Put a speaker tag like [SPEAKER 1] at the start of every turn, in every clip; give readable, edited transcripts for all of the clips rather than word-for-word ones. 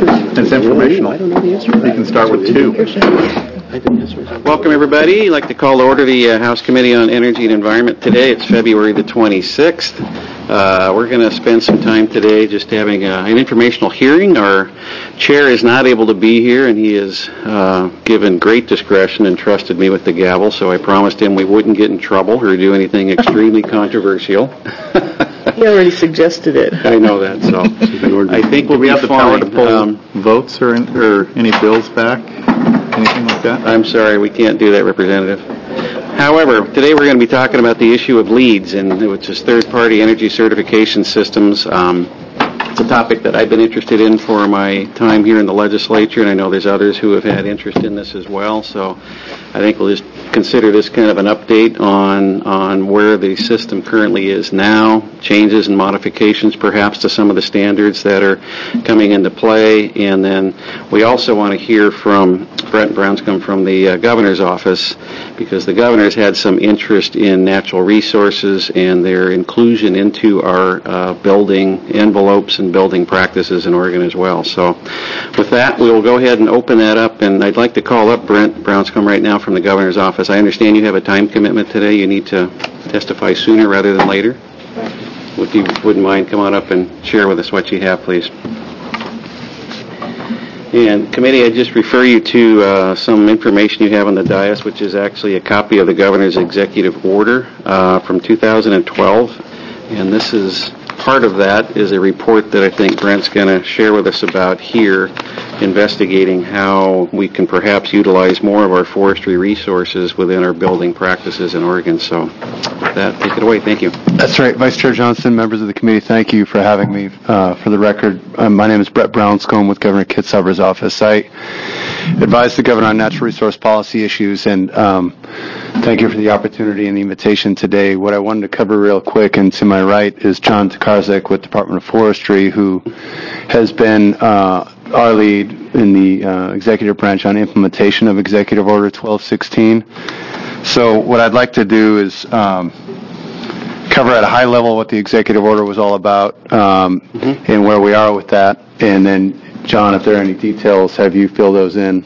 [SPEAKER 1] It's informational.
[SPEAKER 2] I don't know the answer.
[SPEAKER 1] You can start with 2.
[SPEAKER 3] Welcome, everybody. I'd like to call to order the House Committee on Energy and Environment today. It's February the 26th. We're going to spend some time today just having an informational hearing. Our chair is not able to be here, and he has given great discretion and trusted me with the gavel, so I promised him we wouldn't get in trouble or do anything extremely controversial.
[SPEAKER 2] He already suggested it.
[SPEAKER 3] I know that, so I think we'll
[SPEAKER 1] we
[SPEAKER 3] be
[SPEAKER 1] have the
[SPEAKER 3] fine.
[SPEAKER 1] power to pull votes or any bills back? Anything like that?
[SPEAKER 3] I'm sorry, we can't do that, Representative. However, today we're going to be talking about the issue of LEEDs, which is third-party energy certification systems. It's a topic that I've been interested in for my time here in the legislature, and I know there's others who have had interest in this as well. So I think we'll just consider this kind of an update on where the system currently is now, changes and modifications perhaps to some of the standards that are coming into play, and then we also want to hear from Brent Brownscombe from the governor's office, because the governor's had some interest in natural resources and their inclusion into our building envelopes and building practices in Oregon as well. So with that, we'll go ahead and open that up, and I'd like to call up Brent Brownscombe right now from the governor's office. I understand you have a time commitment today. You need to testify sooner rather than later. If you wouldn't mind, come on up and share with us what you have, please. And committee, I just refer you to some information you have on the dais, which is actually a copy of the governor's executive order from 2012. And this is part of that is a report that I think Brent's going to share with us about here, investigating how we can perhaps utilize more of our forestry resources within our building practices in Oregon. So with that, take it away. Thank you.
[SPEAKER 4] That's right. Vice Chair Johnson, members of the committee, thank you for having me. For the record, my name is Brent Brownscombe with Governor Kitzhaber's office. I advise the governor on natural resource policy issues, and thank you for the opportunity and the invitation today. What I wanted to cover real quick, and to my right is John Takarzek with Department of Forestry, who has been our lead in the executive branch on implementation of Executive Order 1216. So what I'd like to do is cover at a high level what the executive order was all about and where we are with that. And then, John, if there are any details, have you fill those in.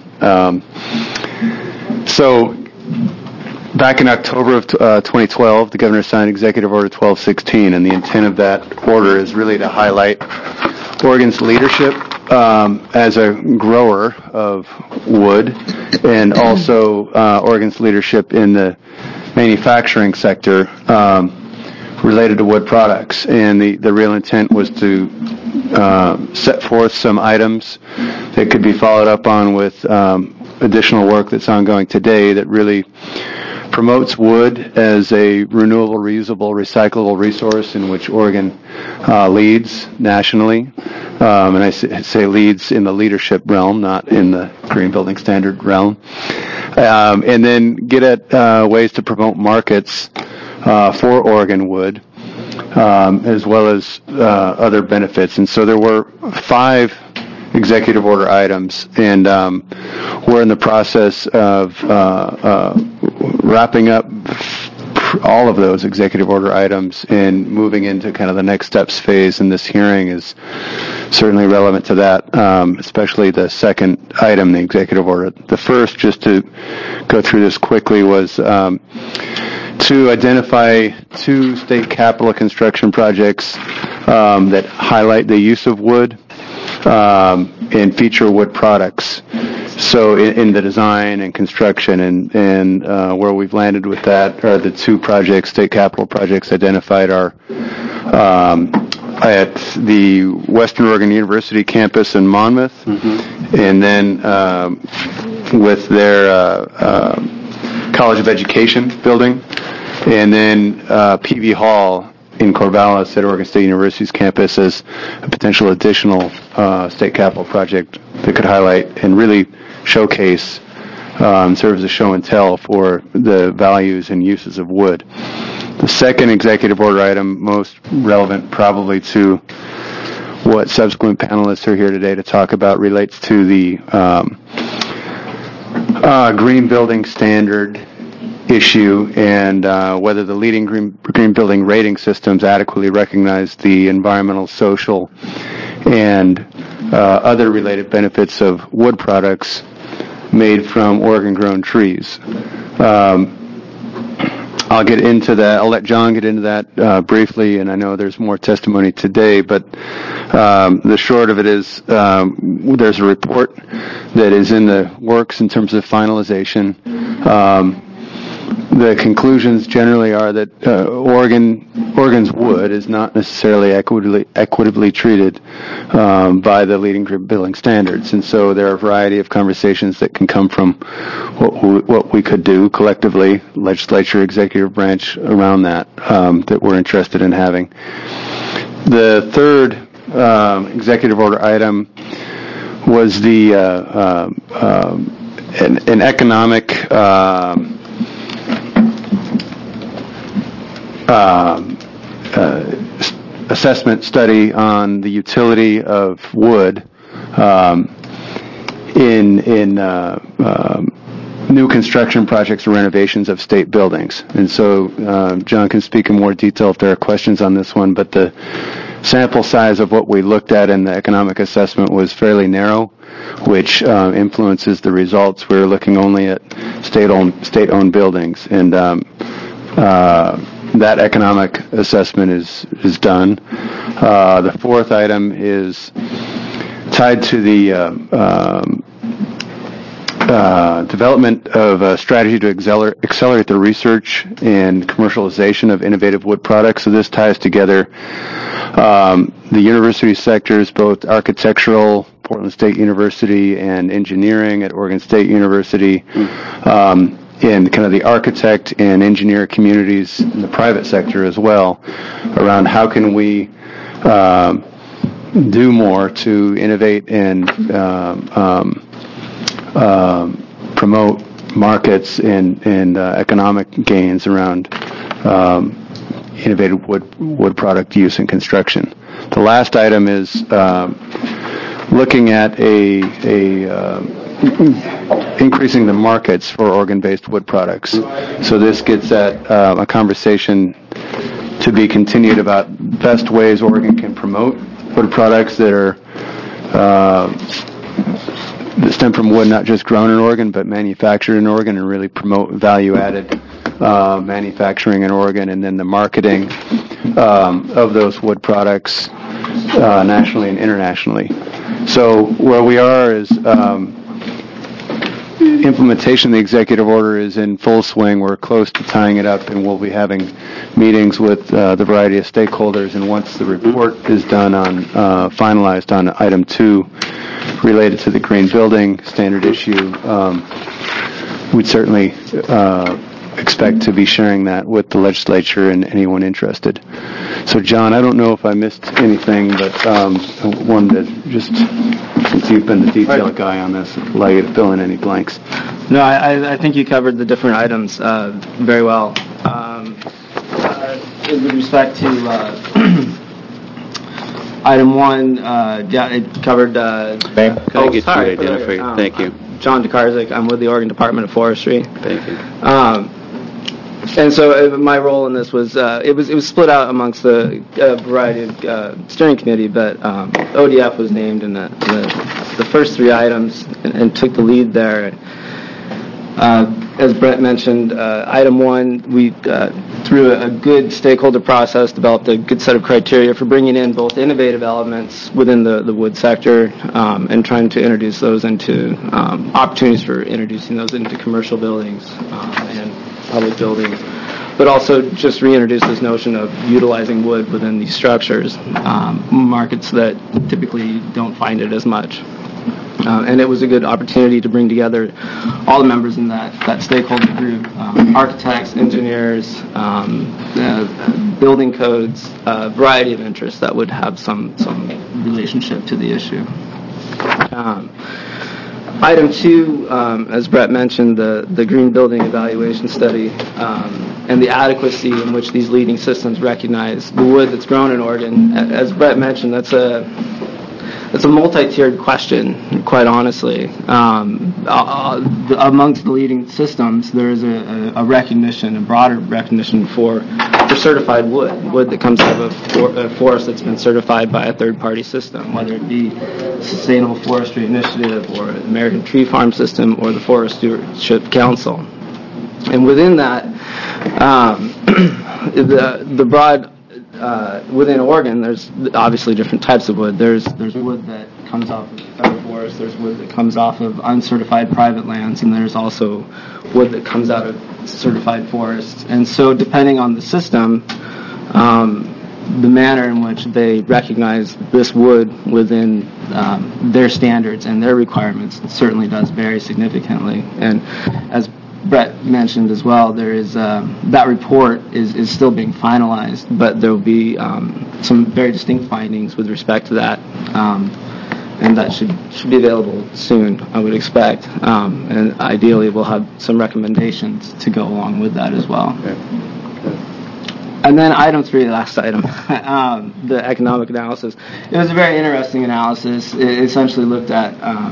[SPEAKER 4] So back in October of 2012, the governor signed Executive Order 1216, and the intent of that order is really to highlight Oregon's leadership as a grower of wood, and also Oregon's leadership in the manufacturing sector related to wood products. And the real intent was to set forth some items that could be followed up on with additional work that's ongoing today that really promotes wood as a renewable, reusable, recyclable resource in which Oregon leads nationally. And I say leads in the leadership realm, not in the green building standard realm. And then get at ways to promote markets for Oregon wood, as well as other benefits. And so there were 5 executive order items, and we're in the process of wrapping up all of those executive order items and moving into kind of the next steps phase, and this hearing is certainly relevant to that, especially the second item, the executive order. The first, just to go through this quickly, was to identify 2 state capital construction projects that highlight the use of wood and feature wood products. So in the design and construction, and where we've landed with that are the 2 projects, state capital projects identified are at the Western Oregon University campus in Monmouth, and then with their College of Education building, and then PV Hall in Corvallis at Oregon State University's campus as a potential additional state capital project that could highlight and really showcase, serve as a show and tell for the values and uses of wood. The second executive order item, most relevant probably to what subsequent panelists are here today to talk about, relates to the green building standard issue, and whether the leading green building rating systems adequately recognize the environmental, social, and other related benefits of wood products made from Oregon-grown trees. I'll get into that. I'll let John get into that briefly, and I know there's more testimony today, but the short of it is there's a report that is in the works in terms of finalization. The conclusions generally are that Oregon's wood is not necessarily equitably treated by the leading green building standards, and so there are a variety of conversations that can come from what we could do collectively, legislature, executive branch, around that that we're interested in having. The third executive order item was the an economic assessment study on the utility of wood in new construction projects or renovations of state buildings. And so John can speak in more detail if there are questions on this one, but the sample size of what we looked at in the economic assessment was fairly narrow, which influences the results. We were looking only at state-owned buildings, and that economic assessment is done. The fourth item is tied to the development of a strategy to accelerate the research and commercialization of innovative wood products. So this ties together the university sectors, both architectural, Portland State University, and engineering at Oregon State University, and kind of the architect and engineer communities in the private sector as well, around how can we do more to innovate and promote markets and economic gains around innovative wood product use in construction. The last item is looking at increasing the markets for Oregon-based wood products. So this gets at a conversation to be continued about best ways Oregon can promote wood products that are that stem from wood not just grown in Oregon but manufactured in Oregon, and really promote value-added manufacturing in Oregon, and then the marketing of those wood products nationally and internationally. So where we are is implementation of the executive order is in full swing. We're close to tying it up, and we'll be having meetings with the variety of stakeholders. And once the report is done finalized on item 2 related to the green building standard issue, we'd certainly expect to be sharing that with the legislature and anyone interested. So, John, I don't know if I missed anything, but I wanted to just, since you've been the detail guy on this, allow you to fill in any blanks.
[SPEAKER 5] No, I think you covered the different items very well. With respect to item 1, it covered...
[SPEAKER 3] Can I get you identified? Thank you.
[SPEAKER 5] John DeKarzik. I'm with the Oregon Department of Forestry.
[SPEAKER 3] Thank you.
[SPEAKER 5] And so my role in this was it was split out amongst the variety of steering committee, but ODF was named in the first 3 items and took the lead there. As Brett mentioned, item 1, we through a good stakeholder process developed a good set of criteria for bringing in both innovative elements within the wood sector and trying to introduce those into opportunities for introducing those into commercial buildings and public buildings, but also just reintroduce this notion of utilizing wood within these structures, markets that typically don't find it as much. And it was a good opportunity to bring together all the members in that stakeholder group, architects, engineers, building codes, a variety of interests that would have some relationship to the issue. Item 2, as Brett mentioned, the green building evaluation study and the adequacy in which these leading systems recognize the wood that's grown in Oregon. As Brett mentioned, that's a a multi-tiered question, quite honestly. Amongst the leading systems, there is a recognition, a broader recognition for certified wood that comes out of a forest that's been certified by a third-party system, whether it be Sustainable Forestry Initiative or American Tree Farm System or the Forest Stewardship Council. And within that, the broad within Oregon, there's obviously different types of wood. There's wood that comes off of federal forests, there's wood that comes off of uncertified private lands, and there's also wood that comes out of certified forests. And so depending on the system, the manner in which they recognize this wood within their standards and their requirements certainly does vary significantly. And as Brett mentioned as well, there is that report is still being finalized, but there will be some very distinct findings with respect to that, and that should be available soon, I would expect. And ideally, we'll have some recommendations to go along with that as well.
[SPEAKER 3] Okay.
[SPEAKER 5] And then item 3, last item, the economic analysis. It was a very interesting analysis. It essentially looked at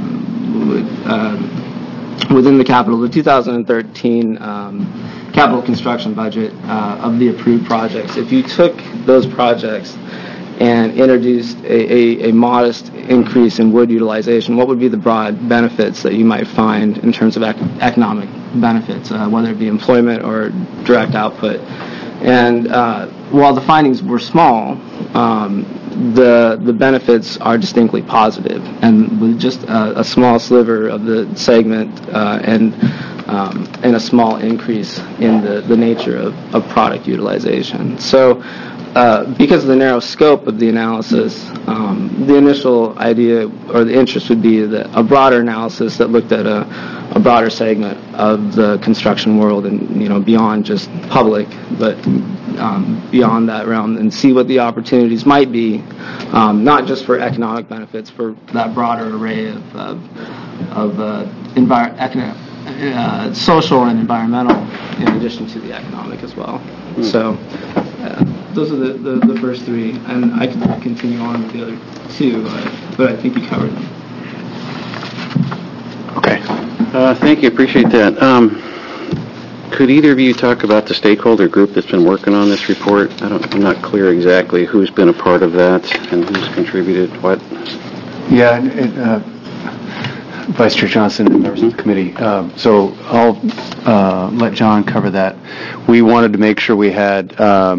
[SPEAKER 5] within the capital, the 2013 capital construction budget of the approved projects. If you took those projects and introduced a modest increase in wood utilization, what would be the broad benefits that you might find in terms of economic benefits, whether it be employment or direct output? And while the findings were small, the benefits are distinctly positive, and with just a small sliver of the segment and a small increase in the nature of product utilization. So because of the narrow scope of the analysis, the initial idea or the interest would be that a broader analysis that looked at a broader segment of the construction world and, beyond just public, but beyond that realm, and see what the opportunities might be, not just for economic benefits, for that broader array of social and environmental, in addition to the economic as well. So those are the first 3, and I can continue on with the other 2, but I think you covered them.
[SPEAKER 3] Okay. Thank you. Appreciate that. Could either of you talk about the stakeholder group that's been working on this report? I'm not clear exactly who's been a part of that and who's contributed what.
[SPEAKER 4] Yeah, Vice Chair Johnson and members of the committee. So I'll let John cover that. We wanted to make sure we had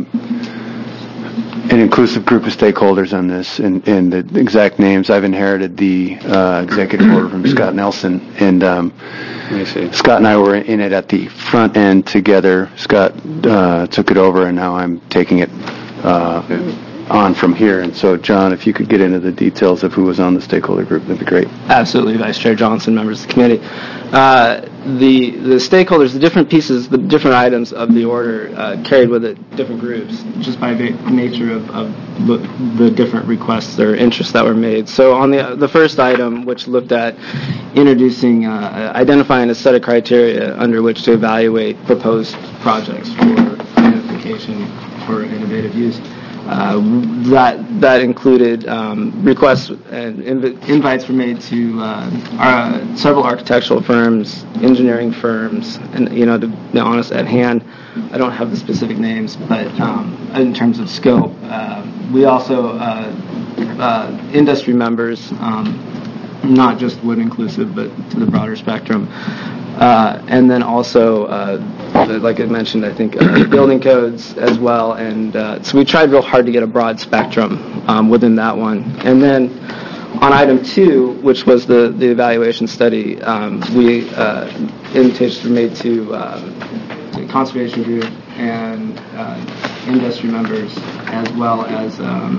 [SPEAKER 4] an inclusive group of stakeholders on this, and the exact names. I've inherited the executive order from Scott Nelson, and Scott and I were in it at the front end together. Scott took it over, and now I'm taking it on from here. And so, John, if you could get into the details of who was on the stakeholder group, that'd be great.
[SPEAKER 5] Absolutely, Vice Chair Johnson, members of the committee. The stakeholders, the different pieces, the different items of the order carried with it different groups, just by the nature of the different requests or interests that were made. So on the first item, which looked at identifying a set of criteria under which to evaluate proposed projects for identification for innovative use, that included requests and invites were made to several architectural firms, engineering firms, and to be honest, at hand, I don't have the specific names, but in terms of scope, we also industry members, not just wood inclusive, but to the broader spectrum. And then also, like I mentioned, I think building codes as well. And so we tried real hard to get a broad spectrum within that one. And then on item 2, which was the evaluation study, invitations were made to conservation group and industry members, as well as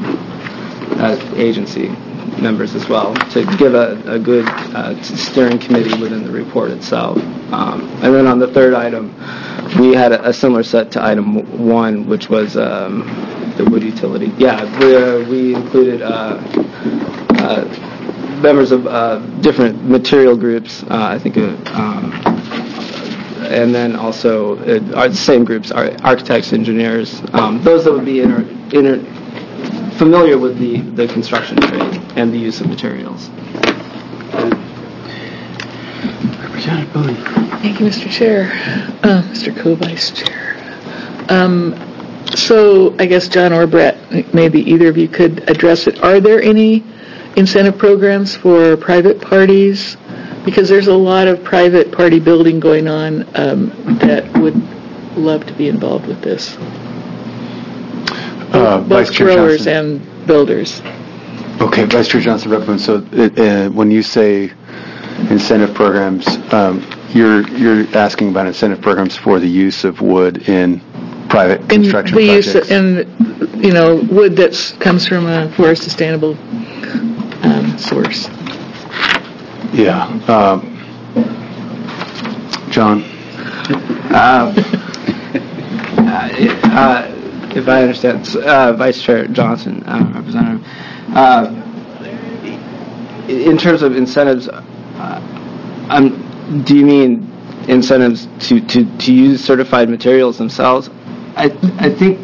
[SPEAKER 5] agency members as well, to give a good steering committee within the report itself. And then on the third item, we had a similar set to item 1, which was the wood utility. Yeah, we included members of different material groups, I think, and then also the same groups, architects, engineers, those that would be familiar with the construction trade and the use of materials.
[SPEAKER 3] Representative Boone.
[SPEAKER 2] Thank you, Mr. Chair. Mr. Co-Vice Chair. So I guess John or Brett, maybe either of you could address it. Are there any incentive programs for private parties? Because there's a lot of private party building going on that would love to be involved with this.
[SPEAKER 4] Vice
[SPEAKER 2] Both
[SPEAKER 4] Chair
[SPEAKER 2] growers
[SPEAKER 4] Johnson.
[SPEAKER 2] and builders.
[SPEAKER 4] Okay, Vice Chair Johnson, Rep. Boone, so when you say incentive programs, you're asking about incentive programs for the use of wood in private construction projects?
[SPEAKER 2] Wood that comes from a forest sustainable source.
[SPEAKER 4] Yeah. John?
[SPEAKER 5] If I understand, Vice Chair Johnson, Representative, in terms of incentives, do you mean incentives to use certified materials themselves? I think,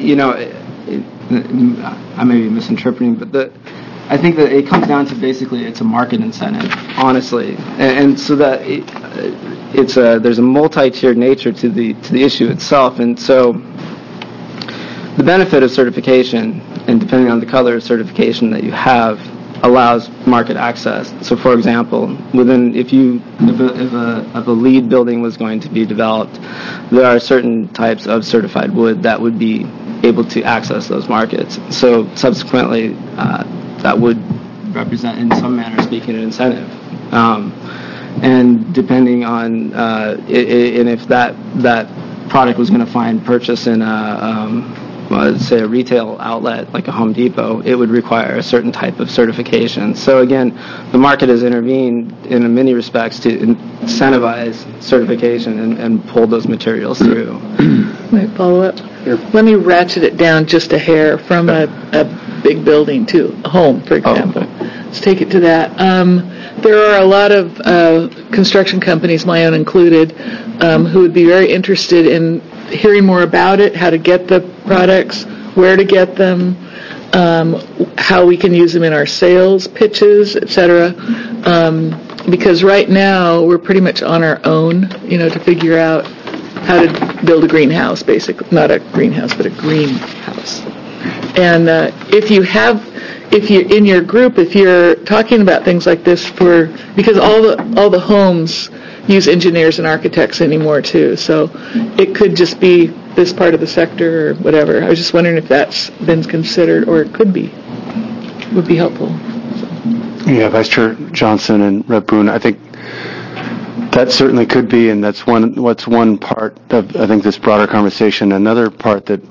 [SPEAKER 5] I may be misinterpreting, but I think that it comes down to basically it's a market incentive, honestly, and so that there's a multi-tiered nature to the issue itself, and so the benefit of certification, and depending on the color of certification that you have, allows market access. So, for example, if a LEED building was going to be developed, there are certain types of certified wood that would be able to access those markets. So, subsequently, that would represent, in some manner speaking, an incentive. And depending on and if that product was going to find purchase in say a retail outlet like a Home Depot, it would require a certain type of certification. So again, the market has intervened in many respects to incentivize certification and pull those materials through.
[SPEAKER 2] May I follow up?
[SPEAKER 3] Sure.
[SPEAKER 2] Let me ratchet it down just a hair from a big building to a home, for example. Let's take it to that. There are a lot of construction companies, my own included, who would be very interested in hearing more about it, how to get the products, where to get them, how we can use them in our sales pitches, etc. Because right now we're pretty much on our own, to figure out how to build a greenhouse, basically. Not a greenhouse, but a greenhouse. And if you're in your group, if you're talking about things like this because all the homes use engineers and architects anymore too, so it could just be this part of the sector or whatever. I was just wondering if that's been considered, or it would be helpful.
[SPEAKER 4] Yeah, Vice Chair Johnson and Rep. Boone, I think that certainly could be, and that's one part of, I think, this broader conversation. Another part that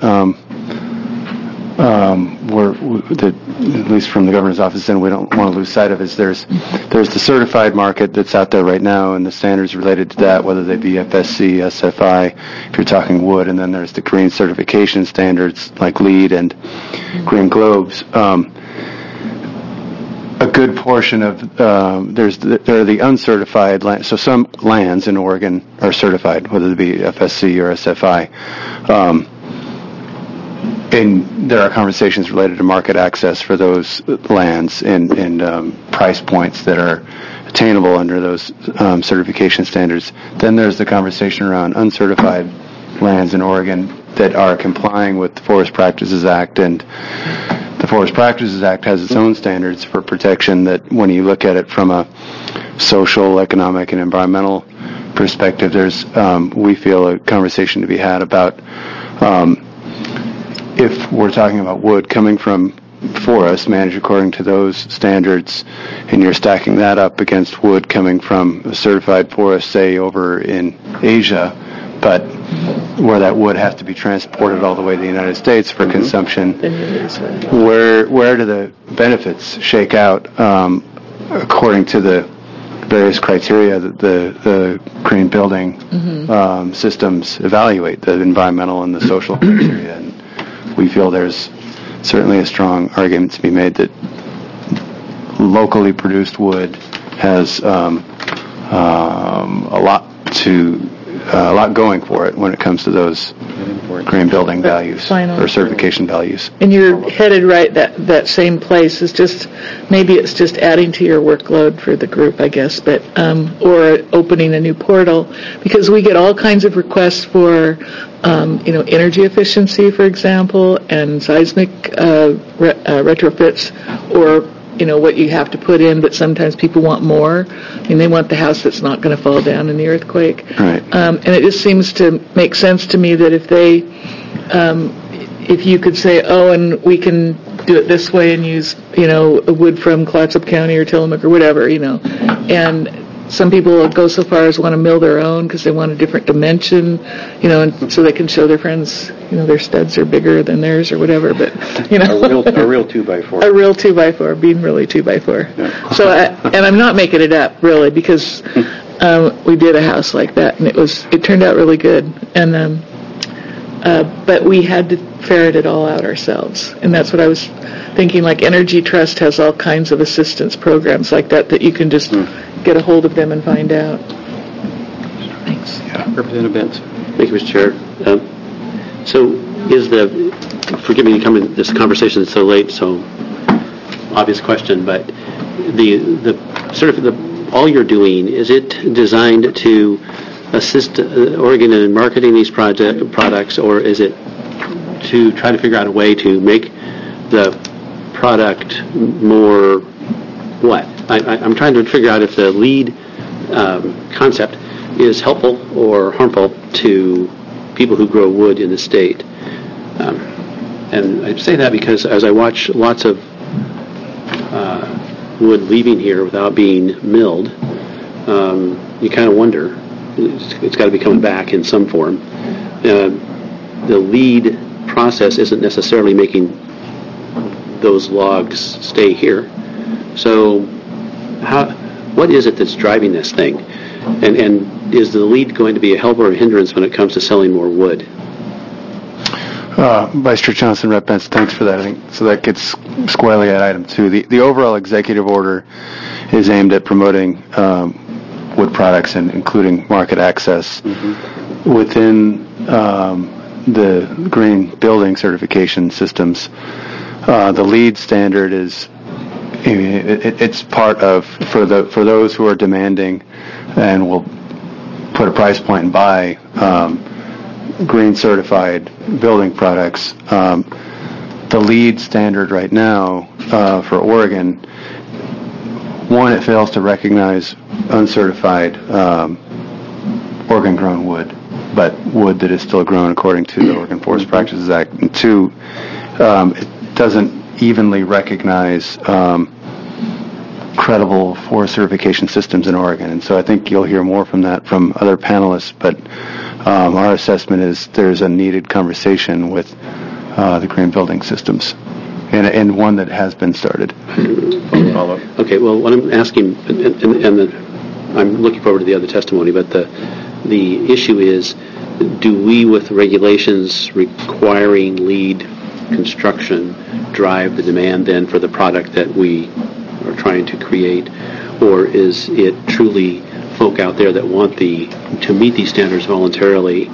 [SPEAKER 4] that at least from the governor's office, and we don't want to lose sight of, is there's the certified market that's out there right now, and the standards related to that, whether they be FSC, SFI, if you're talking wood, and then there's the green certification standards like LEED and Green Globes. A good portion of there are the uncertified lands. So some lands in Oregon are certified, whether it be FSC or SFI. And there are conversations related to market access for those lands and price points that are attainable under those certification standards. Then there's the conversation around uncertified lands in Oregon that are complying with the Forest Practices Act, and the Forest Practices Act has its own standards for protection that, when you look at it from a social, economic, and environmental perspective, there's, we feel, a conversation to be had about if we're talking about wood coming from forests managed according to those standards, and you're stacking that up against wood coming from a certified forest, say, over in Asia, but where that wood has to be transported all the way to the United States for consumption, where do the benefits shake out according to the various criteria that the green building systems evaluate, the environmental and the social criteria? And we feel there's certainly a strong argument to be made that locally produced wood has a lot to a lot going for it when it comes to those green building values
[SPEAKER 2] Final.
[SPEAKER 4] or certification values.
[SPEAKER 2] And you're headed right that same place. It's just maybe it's just adding to your workload for the group, I guess, but or opening a new portal, because we get all kinds of requests for energy efficiency, for example, and seismic retrofits, or what you have to put in, but sometimes people want more. I mean, they want the house that's not going to fall down in the earthquake.
[SPEAKER 4] Right.
[SPEAKER 2] And it just seems to make sense to me that if you could say, and we can do it this way and use, wood from Clatsop County or Tillamook or whatever, and some people will go so far as want to mill their own because they want a different dimension, and so they can show their friends, their studs are bigger than theirs or whatever. But
[SPEAKER 3] a real 2x4.
[SPEAKER 2] A real 2x4, being really 2x4. Yeah. So, and I'm not making it up really, because we did a house like that, and it turned out really good. And but we had to ferret it all out ourselves, and that's what I was thinking. Like Energy Trust has all kinds of assistance programs like that you can just get a hold of them and find out. Thanks.
[SPEAKER 3] Yeah. Representative Benz.
[SPEAKER 6] Thank you, Mr. Chair. Forgive me coming, this conversation is so late, so obvious question, but all you're doing, is it designed to assist Oregon in marketing these products, or is it to try to figure out a way to make the product more what? I'm trying to figure out if the LEED concept is helpful or harmful to people who grow wood in the state. And I say that because as I watch lots of wood leaving here without being milled, you kind of wonder. It's got to be coming back in some form. The LEED process isn't necessarily making those logs stay here. So what is it that's driving this thing? And is the LEED going to be a help or a hindrance when it comes to selling more wood?
[SPEAKER 4] Vice Chair Johnson, Rep. Benz, thanks for that. I think so that gets squarely at item 2. The overall executive order is aimed at promoting wood products and including market access within the green building certification systems. The LEED standard is it's part of for those who are demanding and will put a price point and buy green certified building products. The LEED standard right now for Oregon, one, it fails to recognize uncertified Oregon-grown wood, but wood that is still grown according to the Oregon Forest Practices Act. And 2, it doesn't evenly recognize credible forest certification systems in Oregon. And so I think you'll hear more from that from other panelists, but our assessment is there's a needed conversation with the green building systems, and one that has been started.
[SPEAKER 6] Okay, well, what I'm asking, and I'm looking forward to the other testimony, but the issue is, do we, with regulations requiring LEED construction, drive the demand then for the product that we are trying to create, or is it truly folk out there that want to meet these standards voluntarily,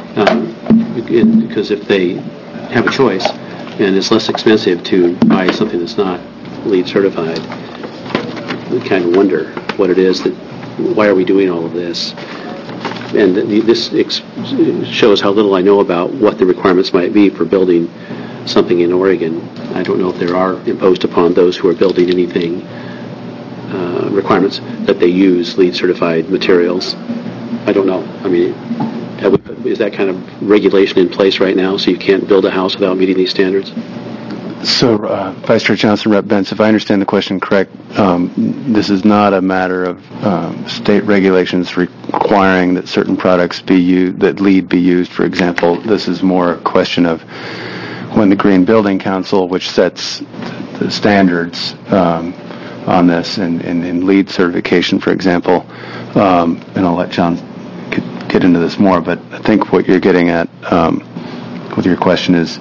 [SPEAKER 6] because if they have a choice and it's less expensive to buy something that's not LEED certified, we kind of wonder what it is why are we doing all of this? And this shows how little I know about what the requirements might be for building something in Oregon. I don't know if there are imposed upon those who are building anything requirements that they use LEED certified materials. I don't know. I mean, is that kind of regulation in place right now, so you can't build a house without meeting these standards?
[SPEAKER 4] So, Vice Chair Johnson, Rep. Benz, if I understand the question correct, this is not a matter of state regulations requiring that certain products be used, that LEED be used, for example. This is more a question of when the Green Building Council, which sets the standards on this in LEED certification, for example, and I'll let John get into this more, but I think what you're getting at with your question is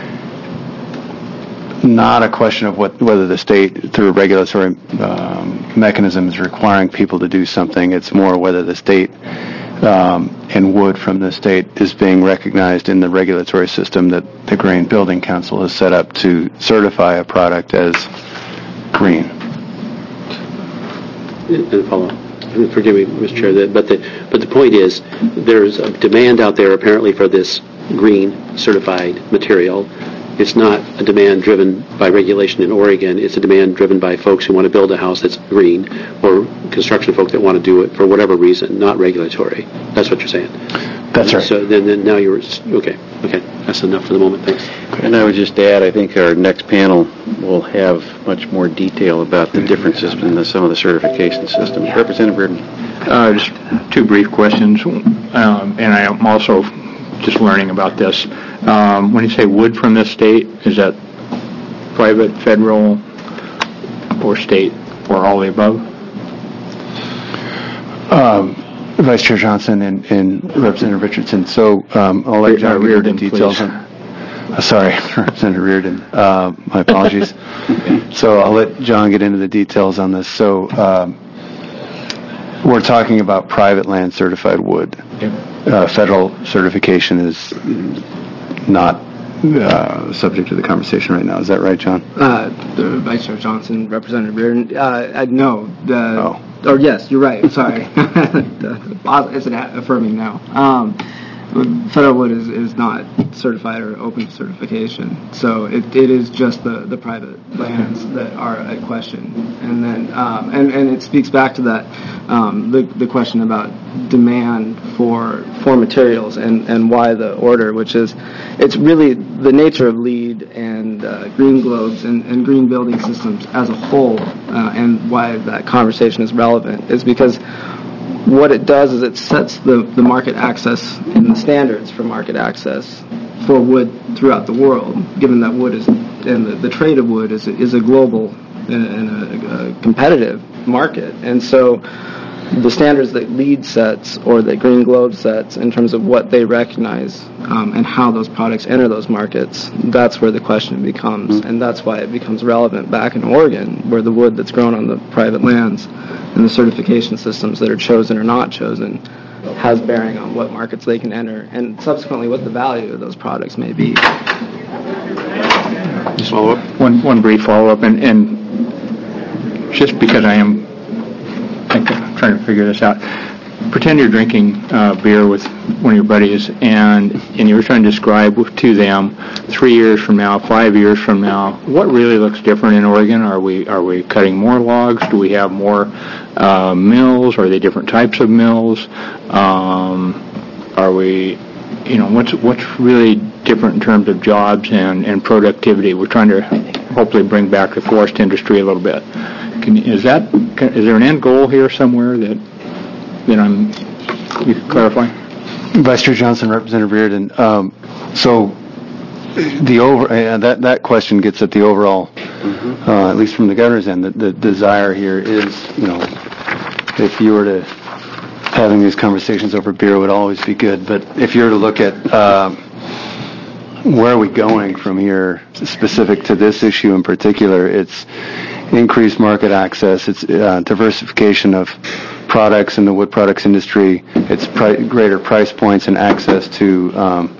[SPEAKER 4] not a question of whether the state, through a regulatory mechanism, is requiring people to do something. It's more whether the state and wood from the state is being recognized in the regulatory system that the Green Building Council has set up to certify a product as green.
[SPEAKER 6] And follow. Forgive me, Mr. Chair, but the point is, there's a demand out there apparently for this green certified material. It's not a demand driven by regulation in Oregon. It's a demand driven by folks who want to build a house that's green, or construction folk that want to do it for whatever reason, not regulatory. That's what you're saying.
[SPEAKER 4] That's right.
[SPEAKER 6] So then now you're okay. That's enough for the moment. Thanks.
[SPEAKER 3] And I would just add, I think our next panel will have much more detail about the differences in some of the certification systems. Representative Reardon.
[SPEAKER 7] Just two brief questions, and I am also just learning about this. When you say wood from this state, is that private, federal, or state, or all the above?
[SPEAKER 4] Vice Chair Johnson and Representative Richardson. So I'll let John get into the details. Sorry, Representative Reardon. My apologies. So I'll let John get into the details on this. So we're talking about private land certified wood.
[SPEAKER 7] Yep.
[SPEAKER 4] Federal certification is not subject to the conversation right now. Is that right, John?
[SPEAKER 5] Vice Chair Johnson, Representative Reardon. No.
[SPEAKER 4] Oh.
[SPEAKER 5] Or yes, you're right. Sorry. It's affirming now. Federal wood is not certified or open to certification, so it is just the private lands that are at question. And then and it speaks back to that the question about demand for materials and why the order, which is it's really the nature of LEED and green globes and green building systems as a whole, and why that conversation is relevant is because what it does is it sets the market access and the standards for market access for wood throughout the world, given that wood is, and the trade of wood is a global and a competitive market. And so the standards that LEED sets or that Green Globe sets in terms of what they recognize and how those products enter those markets, that's where the question becomes, and that's why it becomes relevant back in Oregon, where the wood that's grown on the private lands and the certification systems that are chosen or not chosen has bearing on what markets they can enter and subsequently what the value of those products may be.
[SPEAKER 7] Just one brief follow-up, and just because I'm trying to figure this out. Pretend you're drinking beer with one of your buddies, and you were trying to describe to them 3 years from now, 5 years from now, what really looks different in Oregon. Are we cutting more logs? Do we have more mills? Are they different types of mills? Are we, what's really different in terms of jobs and productivity? We're trying to hopefully bring back the forest industry a little bit. Is there an end goal here somewhere that you could clarify?
[SPEAKER 4] Vice Chair Johnson, Representative Reardon. So that question gets at the overall, at least from the governor's end, the desire here is, if you were to having these conversations over beer would always be good, but if you were to look at where are we going from here, specific to this issue in particular, it's increased market access, it's diversification of products in the wood products industry, it's greater price points and access to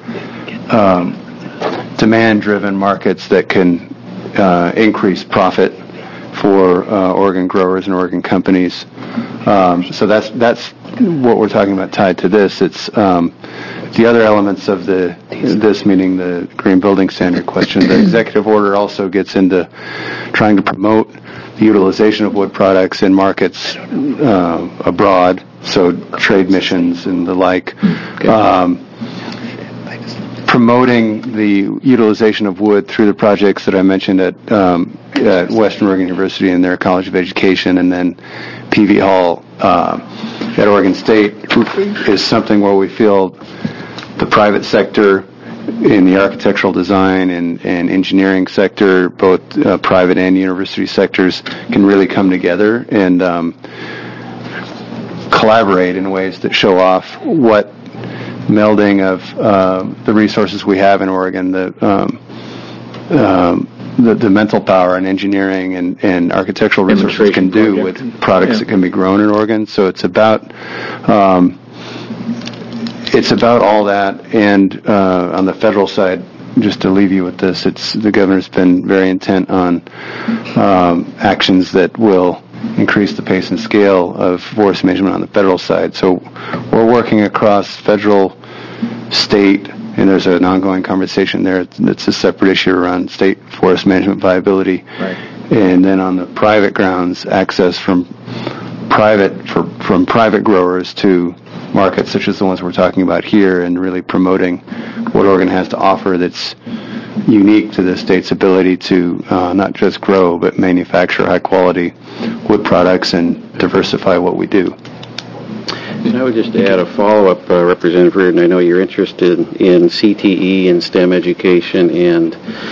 [SPEAKER 4] demand-driven markets that can increase profit for Oregon growers and Oregon companies. So that's what we're talking about tied to this. It's the other elements of this, meaning the Green Building Standard question. The executive order also gets into trying to promote the utilization of wood products in markets abroad, so trade missions and the like. Promoting the utilization of wood through the projects that I mentioned at Western Oregon University and their College of Education, and then PV Hall at Oregon State is something where we feel the private sector in the architectural design and engineering sector, both private and university sectors, can really come together and collaborate in ways that show off what melding of the resources we have in Oregon, the mental power and engineering and architectural resources can do with products that can be grown in Oregon. So it's about it's about all that, and on the federal side, just to leave you with this, the governor's been very intent on actions that will increase the pace and scale of forest management on the federal side. So we're working across federal, state, and there's an ongoing conversation there. It's a separate issue around state forest management viability.
[SPEAKER 7] Right.
[SPEAKER 4] And then on the private grounds, access from private growers to markets such as the ones we're talking about here, and really promoting what Oregon has to offer that's unique to the state's ability to not just grow but manufacture high quality wood products and diversify what we do.
[SPEAKER 3] And I would just add a follow-up, Representative Reardon. I know you're interested in CTE and STEM education and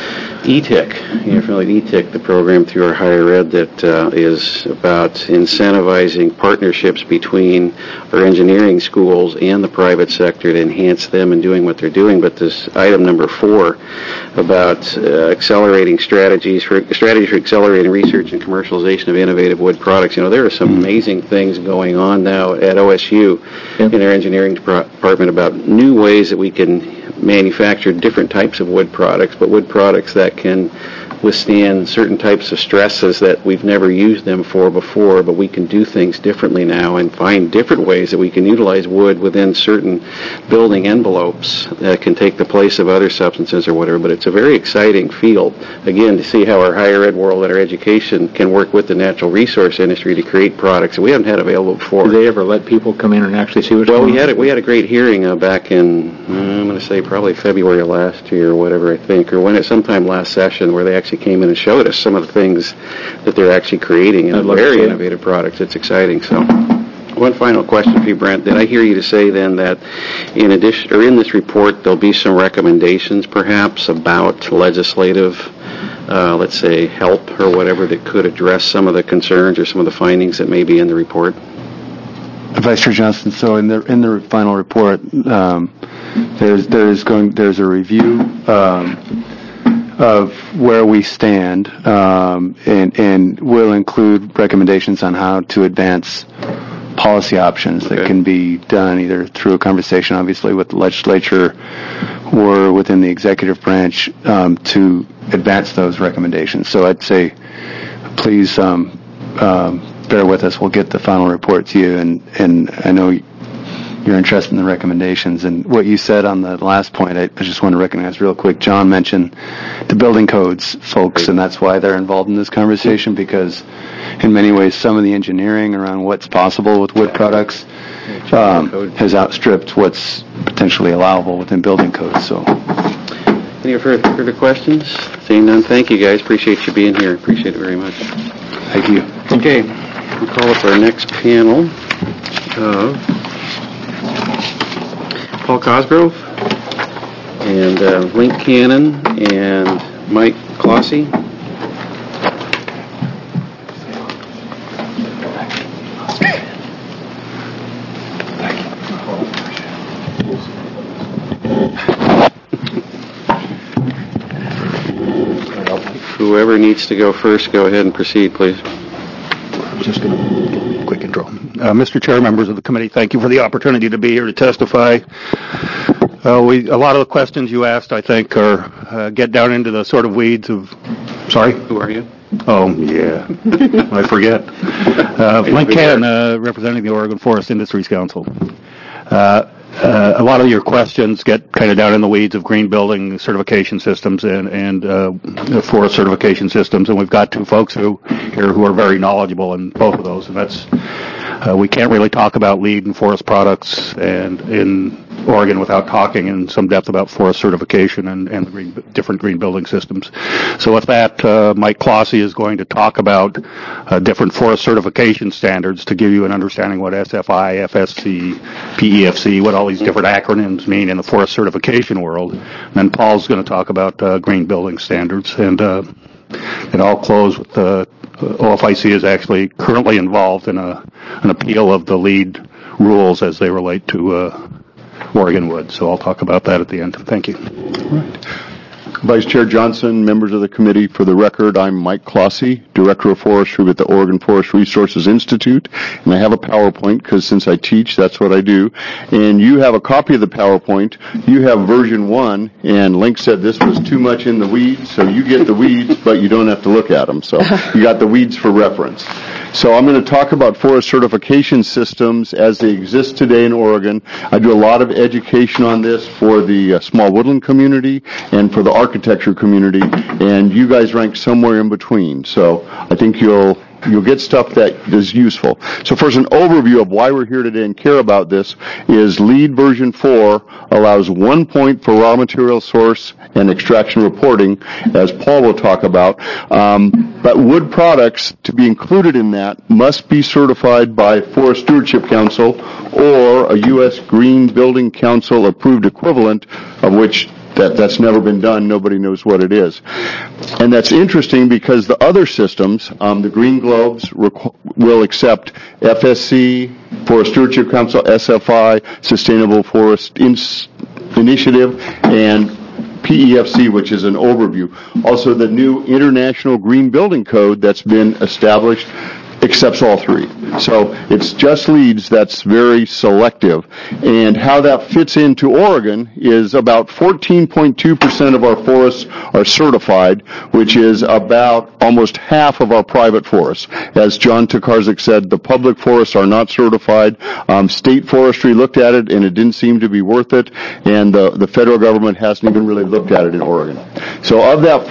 [SPEAKER 3] ETIC. You're familiar with ETIC, the program through our higher ed that is about incentivizing partnerships between our engineering schools and the private sector to enhance them in doing what they're doing. But this item number 4 about accelerating strategies for accelerating research and commercialization of innovative wood products. There are some amazing things going on now at OSU in our engineering department about new ways that we can manufacture different types of wood products, but wood products that can withstand certain types of stresses that we've never used them for before, but we can do things differently now and find different ways that we can utilize wood within certain building envelopes that can take the place of other substances or whatever. But it's a very exciting field, again, to see how our higher ed world and our education can work with the natural resource industry to create products that we haven't had available before.
[SPEAKER 7] Do they ever let people come in and actually see what's going on?
[SPEAKER 3] We had a great hearing back in, I'm going to say probably February of last year or whatever, I think, or sometime last session, where they actually came in and showed us some of the things that they're actually creating, and very innovative products. It's exciting. So, one final question for you, Brent. Did I hear you to say then that in addition, or in this report, there'll be some recommendations perhaps about legislative, let's say, help or whatever that could address some of the concerns or some of the findings that may be in the report?
[SPEAKER 4] Vice Chair Johnson, so in the final report, there's a review of where we stand, and will include recommendations on how to advance policy options that can be done either through a conversation, obviously, with the legislature or within the executive branch to advance those recommendations. So I'd say, please bear with us. We'll get the final report to you, and I know you're interested in the recommendations. And what you said on the last point, I just want to recognize real quick. John mentioned the building codes folks, and that's why they're involved in this conversation, because in many ways some of the engineering around what's possible with wood products has outstripped what's potentially allowable within building codes. So,
[SPEAKER 3] any further questions? Seeing none, thank you guys. Appreciate you being here. Appreciate it very much.
[SPEAKER 4] Thank you.
[SPEAKER 3] Okay, we'll call up our next panel of Paul Cosgrove and Link Cannon and Mike Clossy. Whoever needs to go first, go ahead and proceed, please.
[SPEAKER 8] Just a quick intro. Mr. Chair, members of the committee, thank you for the opportunity to be here to testify. A lot of the questions you asked, I think, are get down into the sort of weeds of... Sorry?
[SPEAKER 3] Who are you?
[SPEAKER 8] Oh, yeah. I forget. Link Cannon, representing the Oregon Forest Industries Council. A lot of your questions get kind of down in the weeds of green building certification systems and forest certification systems, and we've got two folks here who are very knowledgeable in both of those, and that's we can't really talk about LEED and forest products and in Oregon without talking in some depth about forest certification and the different green building systems. So with that, Mike Clossy is going to talk about different forest certification standards to give you an understanding what SFI, FSC, PEFC, what all these different acronyms mean in the forest certification world. And then Paul's going to talk about green building standards. And I'll close with OFIC is actually currently involved in an appeal of the LEED rules as they relate to Oregon wood. So I'll talk about that at the end. Thank you.
[SPEAKER 4] All right.
[SPEAKER 9] Vice Chair Johnson, members of the committee, for the record, I'm Mike Clossy, Director of Forestry with the Oregon Forest Resources Institute, and I have a PowerPoint because since I teach, that's what I do. And you have a copy of the PowerPoint. You have version 1, and Link said this was too much in the weeds, so you get the weeds, but you don't have to look at them. So you got the weeds for reference. So I'm going to talk about forest certification systems as they exist today in Oregon. I do a lot of education on this for the small woodland community and for the architecture community, and you guys rank somewhere in between. So I think you'll get stuff that is useful. So first, an overview of why we're here today and care about this is LEED version 4 allows 1 point for raw material source and extraction reporting, as Paul will talk about. But wood products, to be included in that, must be certified by Forest Stewardship Council or a U.S. Green Building Council approved equivalent, of which that's never been done. Nobody knows what it is. And that's interesting because the other systems, the Green Globes will accept FSC, Forest Stewardship Council, SFI, Sustainable Forest Initiative, and PEFC, which is an overview. Also, the new International Green Building Code that's been established accepts all three. So it's just LEEDs that's very selective. And how that fits into Oregon is about 14.2% of our forests are certified, which is about almost half of our private forests. As John Tokarczuk said, the public forests are not certified. State forestry looked at it, and it didn't seem to be worth it. And the federal government hasn't even really looked at it in Oregon. So of that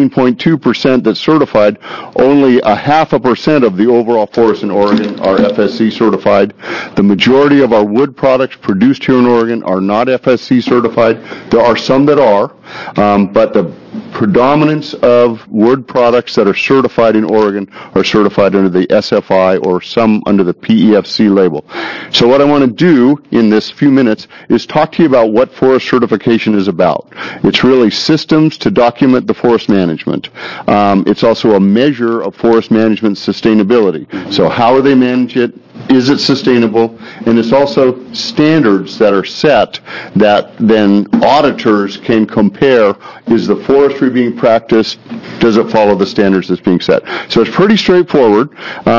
[SPEAKER 9] 14.2% that's certified, only 0.5% of the overall forests in Oregon are FSC certified. The majority of our wood products produced here in Oregon are not FSC certified. There are some that are, but the predominance of wood products that are certified in Oregon are certified under the SFI or some under the PEFC label. So what I want to do in this few minutes is talk to you about what forest certification is about. It's really systems to document the forest management. It's also a measure of forest management sustainability. So how do they manage it? Is it sustainable? And it's also standards that are set that then auditors can compare. Is the forestry being practiced? Does it follow the standards that's being set? So it's pretty straightforward.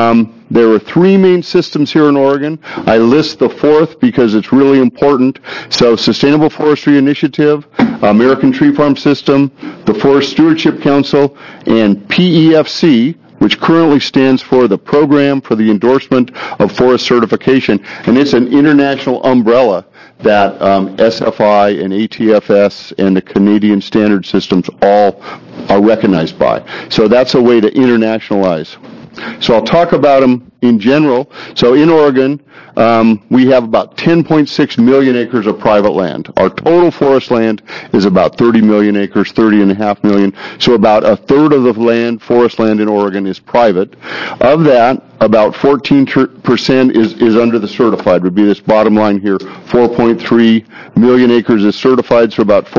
[SPEAKER 9] There are three main systems here in Oregon. I list the fourth because it's really important. So Sustainable Forestry Initiative, American Tree Farm System, the Forest Stewardship Council, and PEFC, which currently stands for the Program for the Endorsement of Forest Certification, and it's an international umbrella that SFI and ATFS and the Canadian standard systems all are recognized by. So that's a way to internationalize. So I'll talk about them in general. So in Oregon, we have about 10.6 million acres of private land. Our total forest land is about 30 million acres, 30.5 million. So about a third of the land, forest land in Oregon, is private. Of that, about 14% is under the certified, would be this bottom line here. 4.3 million acres is certified, so about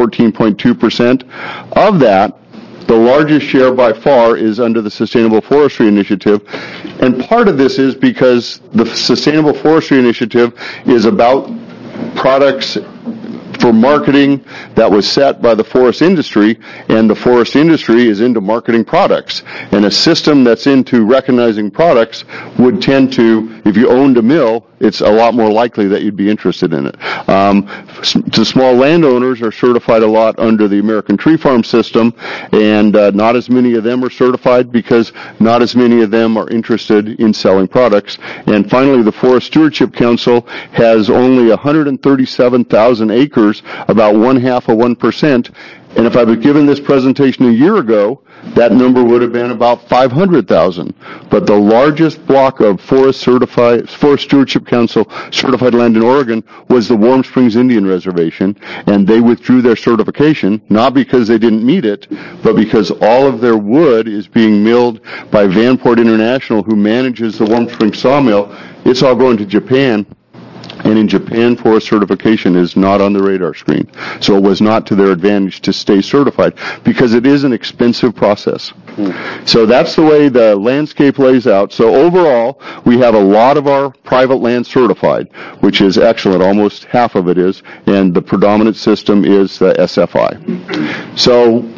[SPEAKER 9] 14.2%. Of that, the largest share by far is under the Sustainable Forestry Initiative. And part of this is because the Sustainable Forestry Initiative is about products for marketing that was set by the forest industry, and the forest industry is into marketing products. And a system that's into recognizing products would tend to, if you owned a mill, it's a lot more likely that you'd be interested in it. The small landowners are certified a lot under the American Tree Farm System, and not as many of them are certified because not as many of them are interested in selling products. And finally, the Forest Stewardship Council has only 137,000 acres, about 1/2%. And if I was given this presentation a year ago, that number would have been about 500,000. But the largest block of Forest Stewardship Council certified land in Oregon was the Warm Springs Indian Reservation, and they withdrew their certification, not because they didn't meet it, but because all of their wood is being milled by Vanport International, who manages the Warm Springs sawmill. It's all going to Japan. And in Japan, forest certification is not on the radar screen. So it was not to their advantage to stay certified because it is an expensive process. So that's the way the landscape lays out. So overall, we have a lot of our private land certified, which is excellent. Almost half of it is. And the predominant system is the SFI. So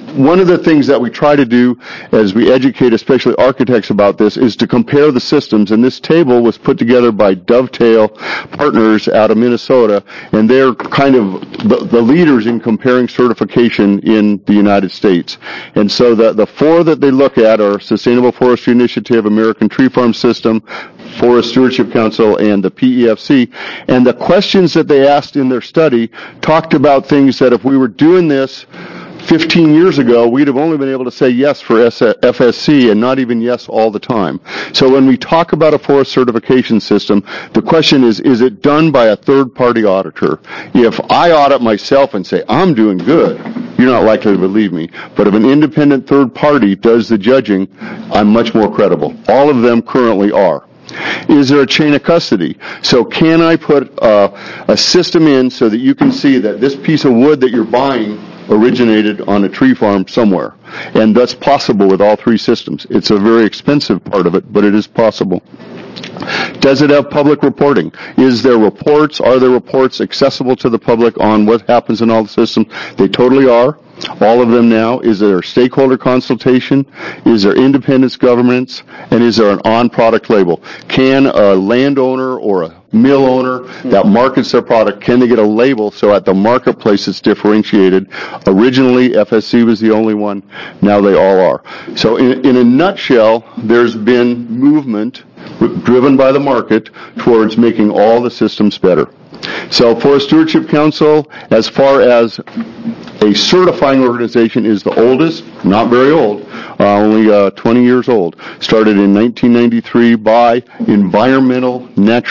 [SPEAKER 9] one of the things that we try to do as we educate, especially architects, about this is to compare the systems. And this table was put together by Dovetail Partners out of Minnesota, and they're kind of the leaders in comparing certification in the United States. And so the four that they look at are Sustainable Forestry Initiative, American Tree Farm System, Forest Stewardship Council, and the PEFC. And the questions that they asked in their study talked about things that if we were doing this 15 years ago, we'd have only been able to say yes for FSC and not even yes all the time. So when we talk about a forest certification system, the question is it done by a third-party auditor? If I audit myself and say, I'm doing good, you're not likely to believe me. But if an independent third party does the judging, I'm much more credible. All of them currently are. Is there a chain of custody? So can I put a system in so that you can see that this piece of wood that you're buying originated on a tree farm somewhere? And that's possible with all three systems. It's a very expensive part of it, but it is possible. Does it have public reporting? Is there reports? Are there reports accessible to the public on what happens in all the systems? They totally are. All of them now. Is there stakeholder consultation? Is there independence governance? And is there an on-product label? Can a landowner or a mill owner that markets their product, can they get a label so at the marketplace it's differentiated? Originally, FSC was the only one. Now they all are. So in a nutshell, there's been movement driven by the market towards making all the systems better. So Forest Stewardship Council, as far as a certifying organization, is the oldest, not very old, only 20 years old. Started in 1993 by environmental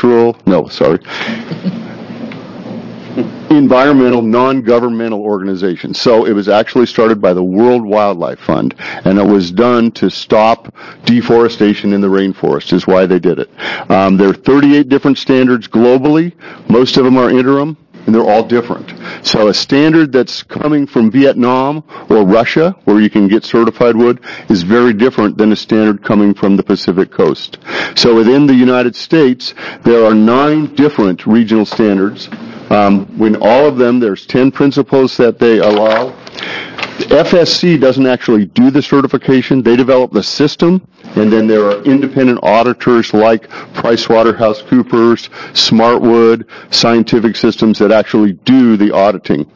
[SPEAKER 9] non-governmental organizations. So it was actually started by the World Wildlife Fund, and it was done to stop deforestation in the rainforest, is why they did it. There are 38 different standards globally. Most of them are interim, and they're all different. So a standard that's coming from Vietnam or Russia, where you can get certified wood, is very different than a standard coming from the Pacific Coast. So within the United States, there are 9 different regional standards. When all of them, there's 10 principles that they allow. FSC doesn't actually do the certification. They develop the system, and then there are independent auditors like PricewaterhouseCoopers, Smartwood, Scientific Systems that actually do the auditing.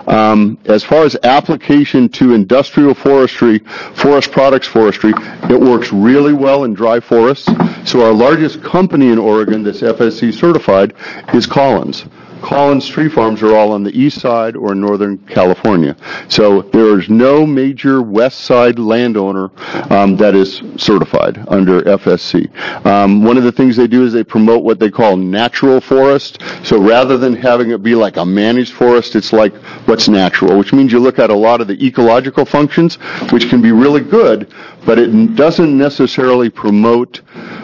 [SPEAKER 9] As far as application to industrial forestry, forest products forestry, it works really well in dry forests. So our largest company in Oregon that's FSC certified is Collins. Collins Tree Farms are all on the east side or in Northern California. So there is no major west side landowner that is certified under FSC. One of the things they do is they promote what they call natural forest. So rather than having it be like a managed forest, it's like what's natural, which means you look at a lot of the ecological functions, which can be really good, but it doesn't necessarily promote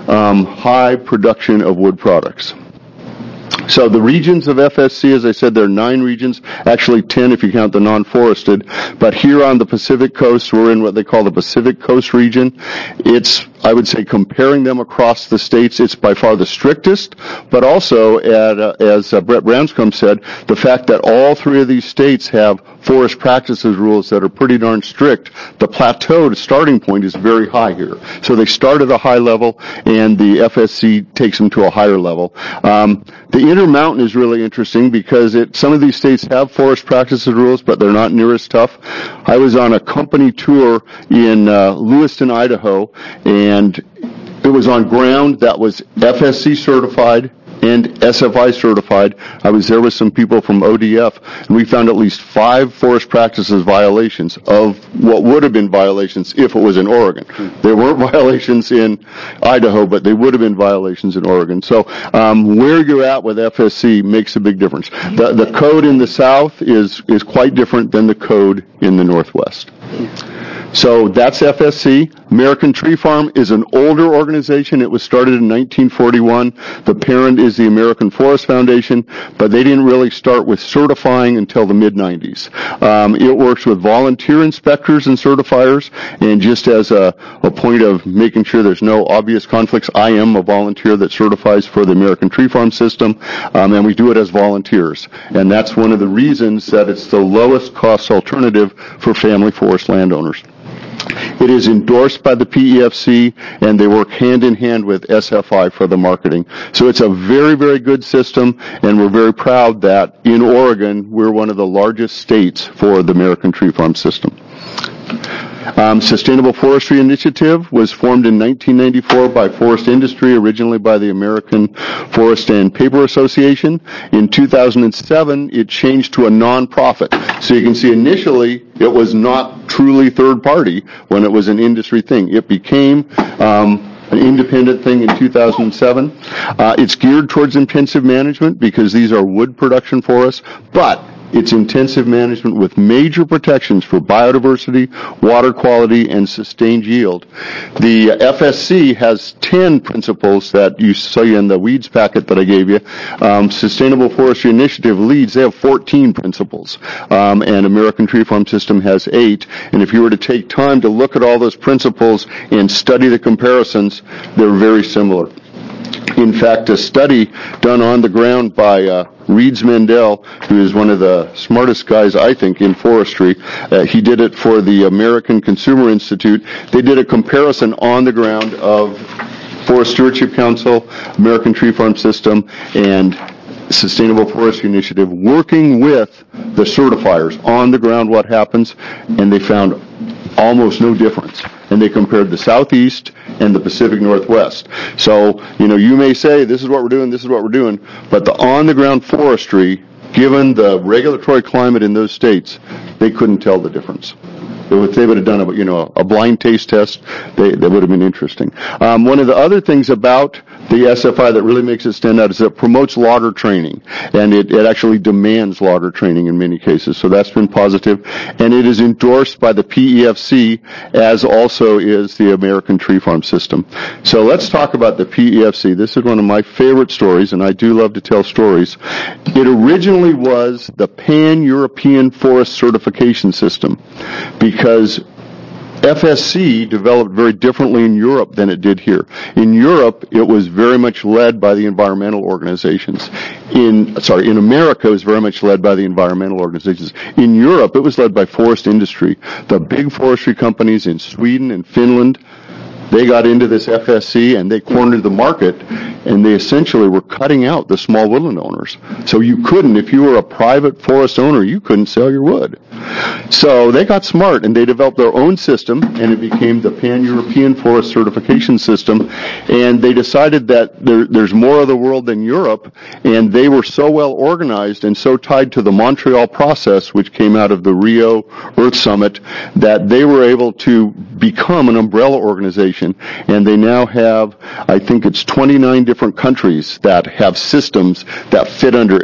[SPEAKER 9] high production of wood products. So the regions of FSC, as I said, there are 9 regions, actually 10 if you count the non-forested. But here on the Pacific Coast, we're in what they call the Pacific Coast region. It's, I would say, comparing them across the states, it's by far the strictest. But also, as Brett Branscombe said, the fact that all 3 of these states have forest practices rules that are pretty darn strict, the plateaued starting point is very high here. So they start at a high level, and the FSC takes them to a higher level. The Intermountain is really interesting because some of these states have forest practices rules, but they're not near as tough. I was on a company tour in Lewiston, Idaho, and it was on ground that was FSC certified and SFI certified. I was there with some people from ODF, and we found at least 5 forest practices violations of what would have been violations if it was in Oregon. There weren't violations in Idaho, but they would have been violations in Oregon. So where you're at with FSC makes a big difference. The code in the south is quite different than the code in the Northwest. So that's FSC. American Tree Farm is an older organization. It was started in 1941. The parent is the American Forest Foundation, but they didn't really start with certifying until the mid-90s. It works with volunteer inspectors and certifiers, and just as a point of making sure there's no obvious conflicts, I am a volunteer that certifies for the American Tree Farm system, and we do it as volunteers. And that's one of the reasons that it's the lowest cost alternative for family forest landowners. It is endorsed by the PEFC, and they work hand in hand with SFI for the marketing. So it's a very, very good system, and we're very proud that in Oregon, we're one of the largest states for the American Tree Farm system. Sustainable Forestry Initiative was formed in 1994 by forest industry, originally by the American Forest and Paper Association. In 2007, it changed to a nonprofit. So you can see initially it was not truly third party when it was an industry thing. It became an independent thing in 2007. It's geared towards intensive management because these are wood production forests, but it's intensive management with major protections for biodiversity, water quality, and sustained yield. The FSC has 10 principles that you saw in the weeds packet that I gave you. Sustainable Forestry Initiative leads, they have 14 principles, and American Tree Farm System has 8. And if you were to take time to look at all those principles and study the comparisons, they're very similar. In fact, a study done on the ground by Reeds Mendel, who is one of the smartest guys, I think, in forestry. He did it for the American Consumer Institute. They did a comparison on the ground of Forest Stewardship Council, American Tree Farm System, and Sustainable Forestry Initiative, working with the certifiers on the ground what happens, and they found almost no difference. And they compared the Southeast and the Pacific Northwest. So, you may say, this is what we're doing, but the on-the-ground forestry, given the regulatory climate in those states, they couldn't tell the difference. If they would have done a blind taste test, that would have been interesting. One of the other things about the SFI that really makes it stand out is it promotes logger training, and it actually demands logger training in many cases. So that's been positive, and it is endorsed by the PEFC, as also is the American Tree Farm System. So let's talk about the PEFC. This is one of my favorite stories, and I do love to tell stories. It originally was the Pan-European Forest Certification System, because FSC developed very differently in Europe than it did here. In Europe, it was very much led by the environmental organizations. In America, it was very much led by the environmental organizations. In Europe, it was led by forest industry. The big forestry companies in Sweden and Finland, they got into this FSC and they cornered the market, and they essentially were cutting out the small woodland owners. So you couldn't, if you were a private forest owner, you couldn't sell your wood. So they got smart and they developed their own system, and it became the Pan-European Forest Certification System. And they decided that there's more of the world than Europe, and they were so well organized and so tied to the Montreal process, which came out of the Rio Earth Summit, that they were able to become an umbrella organization. And they now have, I think it's 29 different countries that have systems that fit under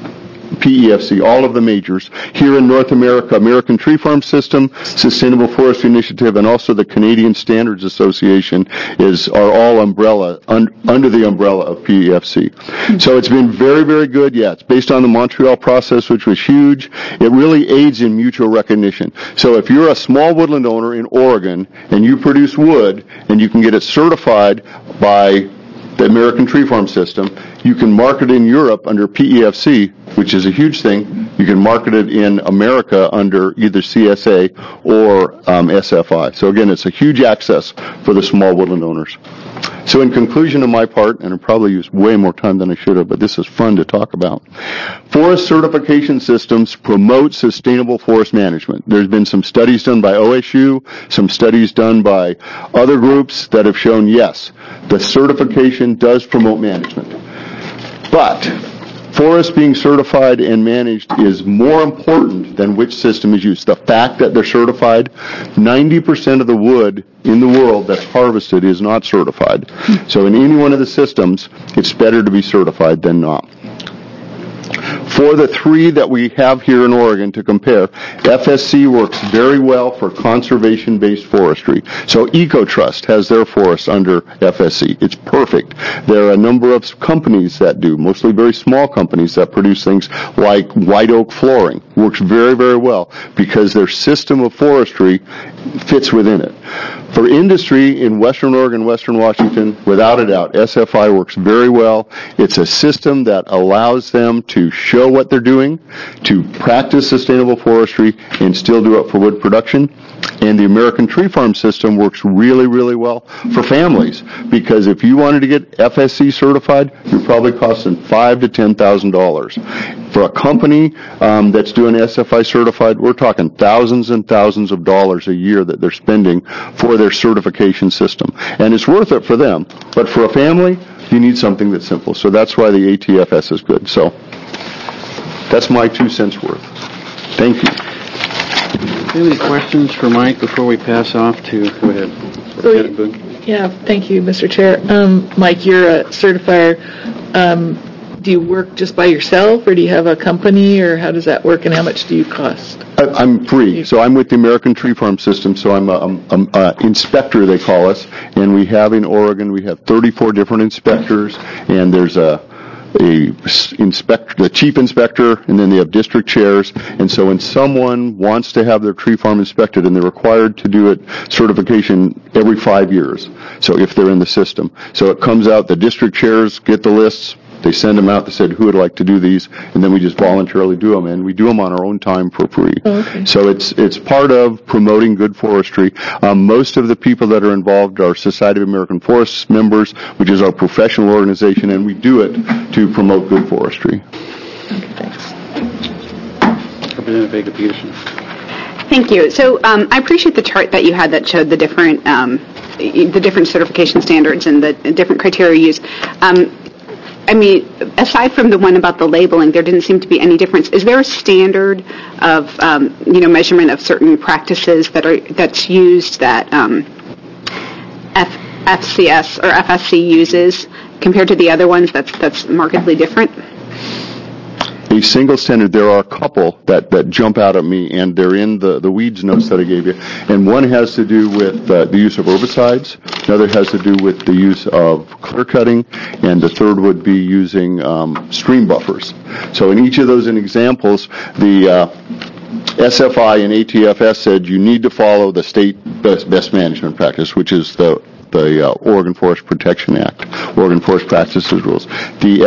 [SPEAKER 9] PEFC, all of the majors. Here in North America, American Tree Farm System, Sustainable Forestry Initiative, and also the Canadian Standards Association are all under the umbrella of PEFC. So it's been very, very good. Yeah, it's based on the Montreal process, which was huge. It really aids in mutual recognition. So if you're a small woodland owner in Oregon and you produce wood and you can get it certified by the American Tree Farm System, you can market it in Europe under PEFC, which is a huge thing. You can market it in America under either CSA or SFI. So again, it's a huge access for the small woodland owners. So in conclusion on my part, and I probably used way more time than I should have, but this is fun to talk about. Forest certification systems promote sustainable forest management. There's been some studies done by OSU, some studies done by other groups that have shown, yes, the certification does promote management. But forest being certified and managed is more important than which system is used. The fact that they're certified, 90% of the wood in the world that's harvested is not certified. So in any one of the systems, it's better to be certified than not. For the three that we have here in Oregon to compare, FSC works very well for conservation-based forestry. So EcoTrust has their forests under FSC. It's perfect. There are a number of companies that do, mostly very small companies that produce things like white oak flooring. Works very, very well because their system of forestry fits within it. For industry in Western Oregon, Western Washington, without a doubt, SFI works very well. It's a system that allows them to show what they're doing, to practice sustainable forestry, and still do it for wood production. And the American Tree Farm system works really, really well for families because if you wanted to get FSC certified, you're probably costing $5,000 to $10,000. For a company that's doing SFI certified, we're talking thousands and thousands of dollars a year that they're spending for their certification system. And it's worth it for them. But for a family, you need something that's simple. So that's why the ATFS is good. So that's my 2 cents worth. Thank you.
[SPEAKER 3] Any questions for Mike before we pass off to, go ahead. Lieutenant Boone?
[SPEAKER 2] Yeah, thank you, Mr. Chair. Mike, you're a certifier. Do you work just by yourself, or do you have a company, or how does that work, and how much do you cost?
[SPEAKER 9] I'm free, so I'm with the American Tree Farm system, so I'm an inspector, they call us, and we have in Oregon, we have 34 different inspectors, and there's the chief inspector, and then they have district chairs. And so when someone wants to have their tree farm inspected, and they're required to do it certification every 5 years, so if they're in the system. So it comes out, the district chairs get the lists, they send them out, they said who would like to do these, and then we just voluntarily do them, and we do them on our own time for free.
[SPEAKER 2] Oh, okay.
[SPEAKER 9] So it's part of promoting good forestry. Most of the people that are involved are Society of American Forests members, which is our professional organization, and we do it to promote good forestry.
[SPEAKER 2] Okay, thanks.
[SPEAKER 3] Representative Vega-Peterson.
[SPEAKER 10] Thank you. So I appreciate the chart that you had that showed the different certification standards and the different criteria used. I mean, aside from the one about the labeling, there didn't seem to be any difference. Is there a standard of, measurement of certain practices that's used that FCS or FSC uses compared to the other ones that's markedly different?
[SPEAKER 9] A single standard, there are a couple that jump out at me, and they're in the weeds notes that I gave you. And one has to do with the use of herbicides, another has to do with the use of clear cutting, and the third would be using stream buffers. So in each of those examples, the SFI and ATFS said you need to follow the state best management practice, which is the Oregon Forest Protection Act, Oregon Forest Practices Rules. The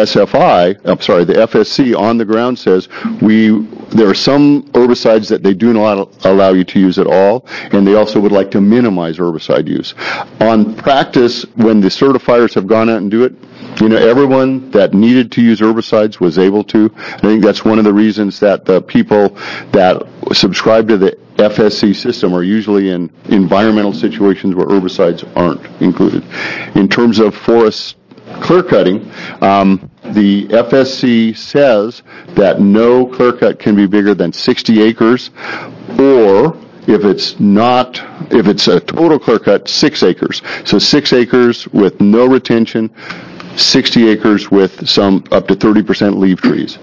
[SPEAKER 9] FSC on the ground says there are some herbicides that they do not allow you to use at all, and they also would like to minimize herbicide use. On practice, when the certifiers have gone out and do it, everyone that needed to use herbicides was able to. I think that's one of the reasons that the people that subscribe to the FSC system are usually in environmental situations where herbicides aren't included. In terms of forest clear cutting, the FSC says that no clear cut can be bigger than 60 acres, or if it's a total clear cut, 6 acres. So 6 acres with no retention, 60 acres with some up to 30% leaf trees.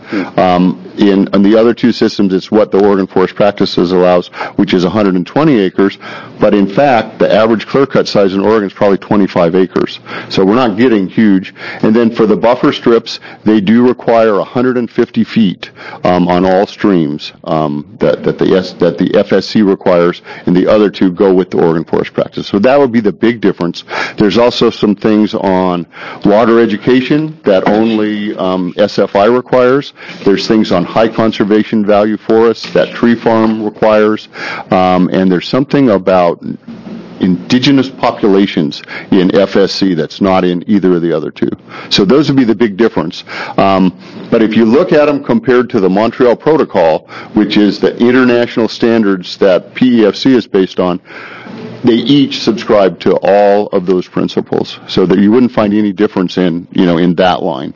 [SPEAKER 9] On the other two systems, it's what the Oregon Forest Practices allows, which is 120 acres. But in fact, the average clear cut size in Oregon is probably 25 acres. So we're not getting huge. And then for the buffer strips, they do require 150 feet on all streams that the FSC requires, and the other two go with the Oregon Forest Practice. So that would be the big difference. There's also some things on water education that only SFI requires. There's things on high conservation value forests that Tree Farm requires. And there's something about indigenous populations in FSC that's not in either of the other two. So those would be the big difference. But if you look at them compared to the Montreal Protocol, which is the international standards that PEFC is based on, they each subscribe to all of those principles, so that you wouldn't find any difference in that line.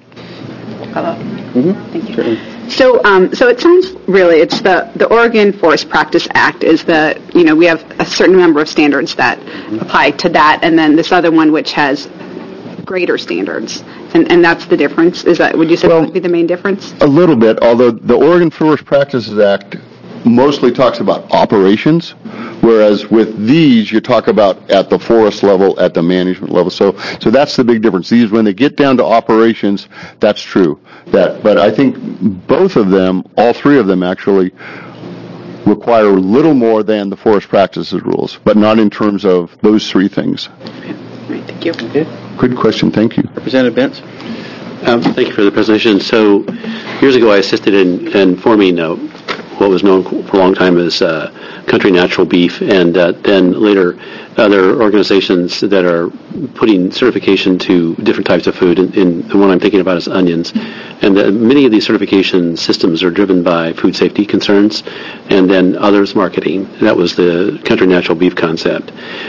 [SPEAKER 10] Thank you. So it sounds really, it's the Oregon Forest Practice Act is we have a certain number of standards that apply to that, and then this other one which has greater standards. And that's the difference? Would you say that would be the main difference?
[SPEAKER 9] A little bit, although the Oregon Forest Practices Act mostly talks about operations, whereas with these you talk about at the forest level, at the management level. So that's the big difference. These, when they get down to operations, that's true. But I think both of them, all three of them actually, require a little more than the forest practices rules, but not in terms of those three things.
[SPEAKER 10] Right, thank you.
[SPEAKER 9] Good question. Thank you.
[SPEAKER 3] Representative Bentz?
[SPEAKER 6] Thank you for the presentation. So, years ago I assisted in forming what was known for a long time as Country Natural Beef, and then later other organizations that are putting certification to different types of food, and the one I'm thinking about is onions. And many of these certification systems are driven by food safety concerns, and then others marketing. That was the Country Natural Beef concept.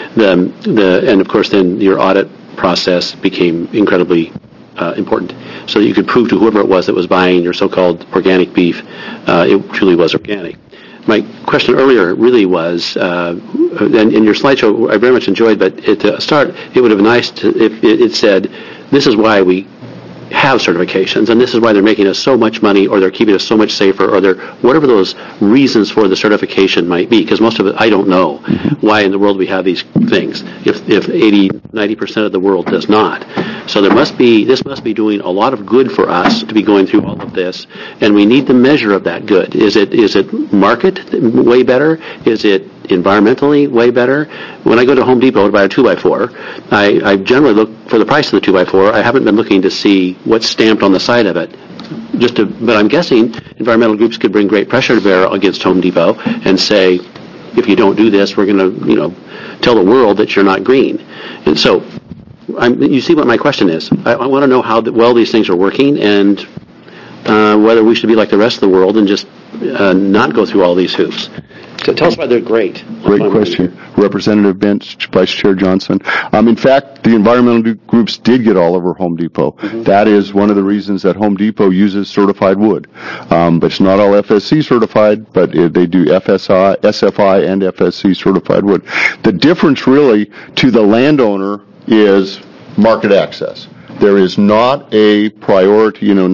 [SPEAKER 6] And of course then your audit process became incredibly important, so that you could prove to whoever it was that was buying your so-called organic beef, it truly was organic. My question earlier really was, and in your slideshow I very much enjoyed, but at the start it would have been nice if it said, this is why we have certifications, and this is why they're making us so much money, or they're keeping us so much safer, or they're whatever those reasons for the certification might be, because most of it I don't know why in the world we have these things if 80-90% of the world does not. So this must be doing a lot of good for us to be going through all of this, and we need the measure of that good. Is it market way better? Is it environmentally way better? When I go to Home Depot to buy a 2x4, I generally look for the price of the 2x4. I haven't been looking to see what's stamped on the side of it. But I'm guessing environmental groups could bring great pressure to bear against Home Depot and say, if you don't do this, we're going to, tell the world that you're not green. And so, you see what my question is. I want to know how well these things are working, and whether we should be like the rest of the world and just not go through all these hoops. So tell us why they're great.
[SPEAKER 9] Great question. Representative Bentz, Vice Chair Johnson. In fact, the environmental groups did get all over Home Depot. Mm-hmm. That is one of the reasons that Home Depot uses certified wood. But it's not all FSC certified, but they do FSI, SFI, and FSC certified wood. The difference really to the landowner is market access. There is not a priority, you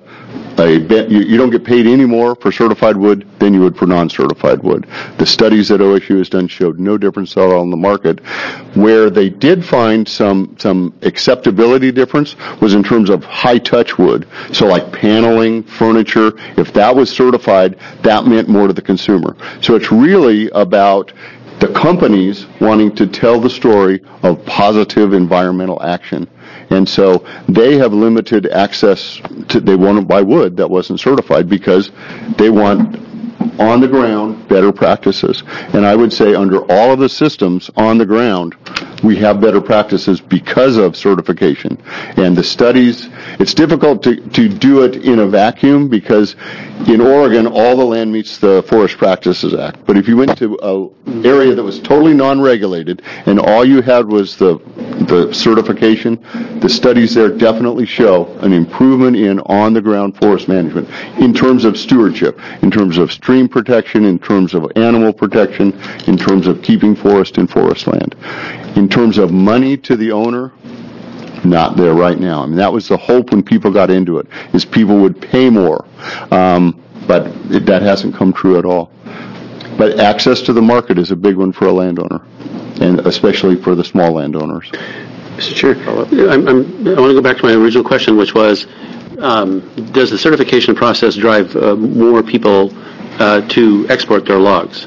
[SPEAKER 9] don't get paid any more for certified wood than you would for non-certified wood. The studies that OSU has done showed no difference at all in the market. Where they did find some acceptability difference was in terms of high-touch wood. So like paneling, furniture, if that was certified, that meant more to the consumer. So it's really about the companies wanting to tell the story of positive environmental action. And so they have limited access to, they want to buy wood that wasn't certified because they want on the ground better practices. And I would say under all of the systems on the ground, we have better practices because of certification. And the studies, it's difficult to do it in a vacuum because in Oregon, all the land meets the Forest Practices Act. But if you went to an area that was totally non-regulated and all you had was the certification, the studies there definitely show an improvement in on-the-ground forest management in terms of stewardship, in terms of stream protection, in terms of animal protection, in terms of keeping forest in forest land. In terms of money to the owner, not there right now. I mean, that was the hope when people got into it, is people would pay more. But that hasn't come true at all. But access to the market is a big one for a landowner, and especially for the small landowners.
[SPEAKER 6] Mr. Chair, I want to go back to my original question, which was, does the certification process drive more people to export their logs,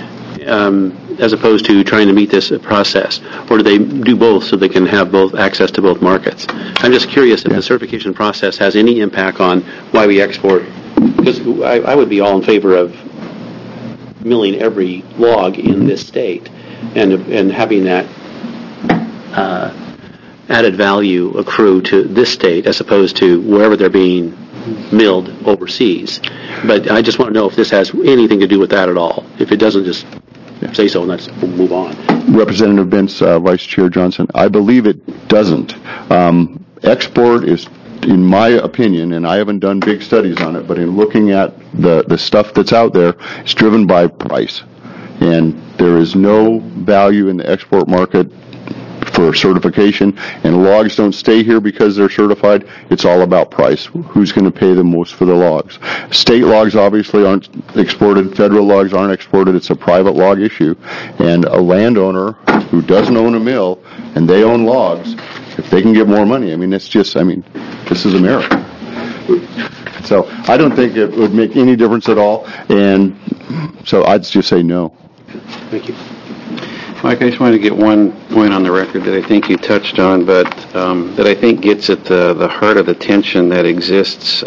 [SPEAKER 6] as opposed to trying to meet this process? Or do they do both so they can have both access to both markets? I'm just curious if the certification process has any impact on why we export, because I would be all in favor of milling every log in this state and having that added value accrue to this state as opposed to wherever they're being milled overseas. But I just want to know if this has anything to do with that at all. If it doesn't, just say so and let's move on.
[SPEAKER 9] Representative Bentz, Vice Chair Johnson, I believe it doesn't. Export is, in my opinion, and I haven't done big studies on it, but in looking at the stuff that's out there, it's driven by price. And there is no value in the export market for certification, and logs don't stay here because they're certified. It's all about price. Who's going to pay the most for the logs? State logs obviously aren't exported. Federal logs aren't exported. It's a private log issue. And a landowner who doesn't own a mill and they own logs, if they can get more money, this is America. So I don't think it would make any difference at all. And so I'd just say no.
[SPEAKER 6] Thank you.
[SPEAKER 3] Mike, I just wanted to get one point on the record that I think you touched on, but that I think gets at the heart of the tension that exists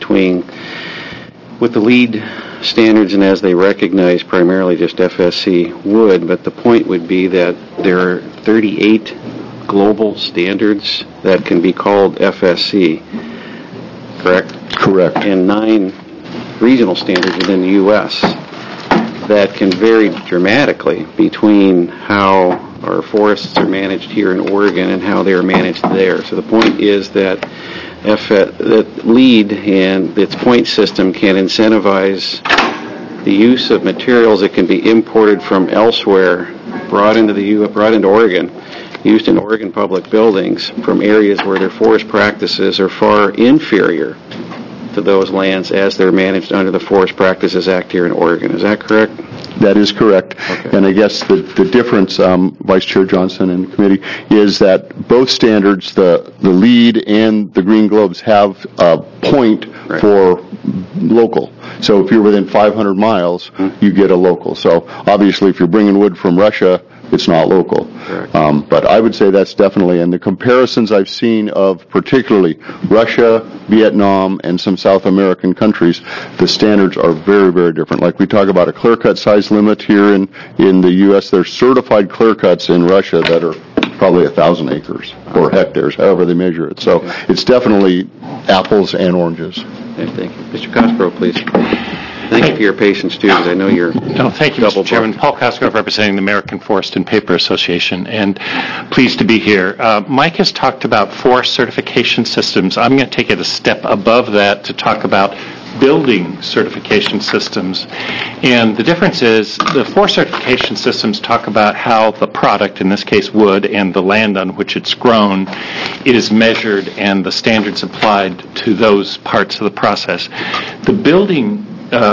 [SPEAKER 3] with the LEED standards and as they recognize primarily just FSC wood, but the point would be that there are 38 global standards that can be called FSC, correct?
[SPEAKER 9] Correct.
[SPEAKER 3] And 9 regional standards within the U.S. that can vary dramatically between how our forests are managed here in Oregon and how they are managed there. So the point is that that LEED and its point system can incentivize the use of materials that can be imported from elsewhere, brought into Oregon, used in Oregon public buildings from areas where their forest practices are far inferior to those lands as they're managed under the Forest Practices Act here in Oregon. Is that correct?
[SPEAKER 9] That is correct. Okay. And I guess the difference, Vice Chair Johnson and the committee, is that both standards, the LEED and the Green Globes, have a point for local. So if you're within 500 miles, you get a local. So obviously if you're bringing wood from Russia, it's not local. But I would say that's definitely, and the comparisons I've seen of particularly Russia, Vietnam, and some South American countries, the standards are very, very different. Like we talk about a clear-cut size limit here in the U.S., there's certified clear-cuts in Russia that are probably 1,000 acres or hectares, however they measure it. So it's definitely apples and oranges.
[SPEAKER 3] Okay, thank you. Mr. Cosgrove, please. Thank you for your patience, too, because I know you're
[SPEAKER 11] thank you, Mr. Chairman. Paul Cosgrove, representing the American Forest and Paper Association, and pleased to be here. Mike has talked about forest certification systems. I'm going to take it a step above that to talk about building certification systems. And the difference is the forest certification systems talk about how the product, in this case wood, and the land on which it's grown is measured and the standards applied to those parts of the process. The building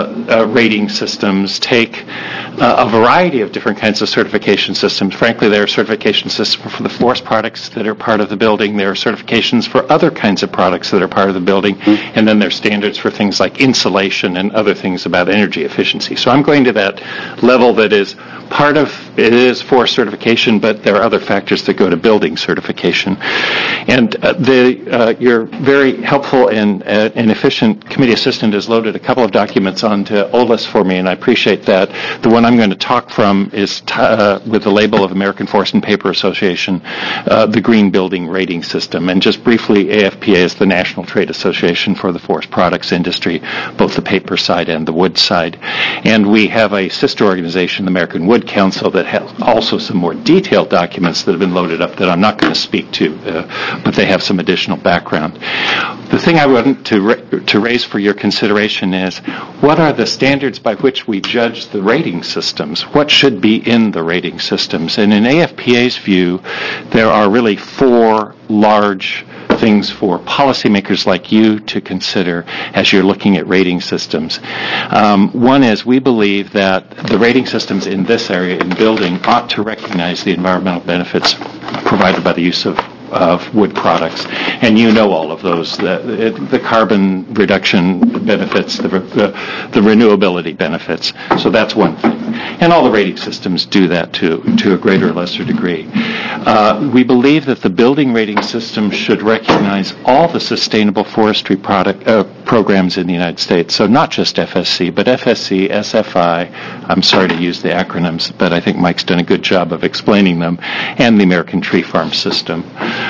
[SPEAKER 11] rating systems take a variety of different kinds of certification systems. Frankly, there are certification systems for the forest products that are part of the building. There are certifications for other kinds of products that are part of the building. And then there are standards for things like insulation and other things about energy efficiency. So I'm going to that level that is part of it is forest certification, but there are other factors that go to building certification. And your very helpful and efficient committee assistant has loaded a couple of documents onto OLIS for me, and I appreciate that. The one I'm going to talk from is with the label of American Forest and Paper Association, the Green Building Rating System. And just briefly, AFPA is the National Trade Association for the forest products industry, both the paper side and the wood side. And we have a sister organization, the American Wood Council, that has also some more detailed documents that have been loaded up that I'm not going to speak to, but they have some additional background. The thing I want to raise for your consideration is, what are the standards by which we judge the rating systems? What should be in the rating systems? And in AFPA's view, there are really 4 large things for policymakers like you to consider as you're looking at rating systems. One is we believe that the rating systems in this area in building ought to recognize the environmental benefits provided by the use of wood products, and you know all of those, the carbon reduction benefits, the renewability benefits. So that's one thing. And all the rating systems do that to a greater or lesser degree. We believe that the building rating system should recognize all the sustainable forestry programs in the United States. So not just FSC, but FSC, SFI, I'm sorry to use the acronyms, but I think Mike's done a good job of explaining them, and the American Tree Farm System.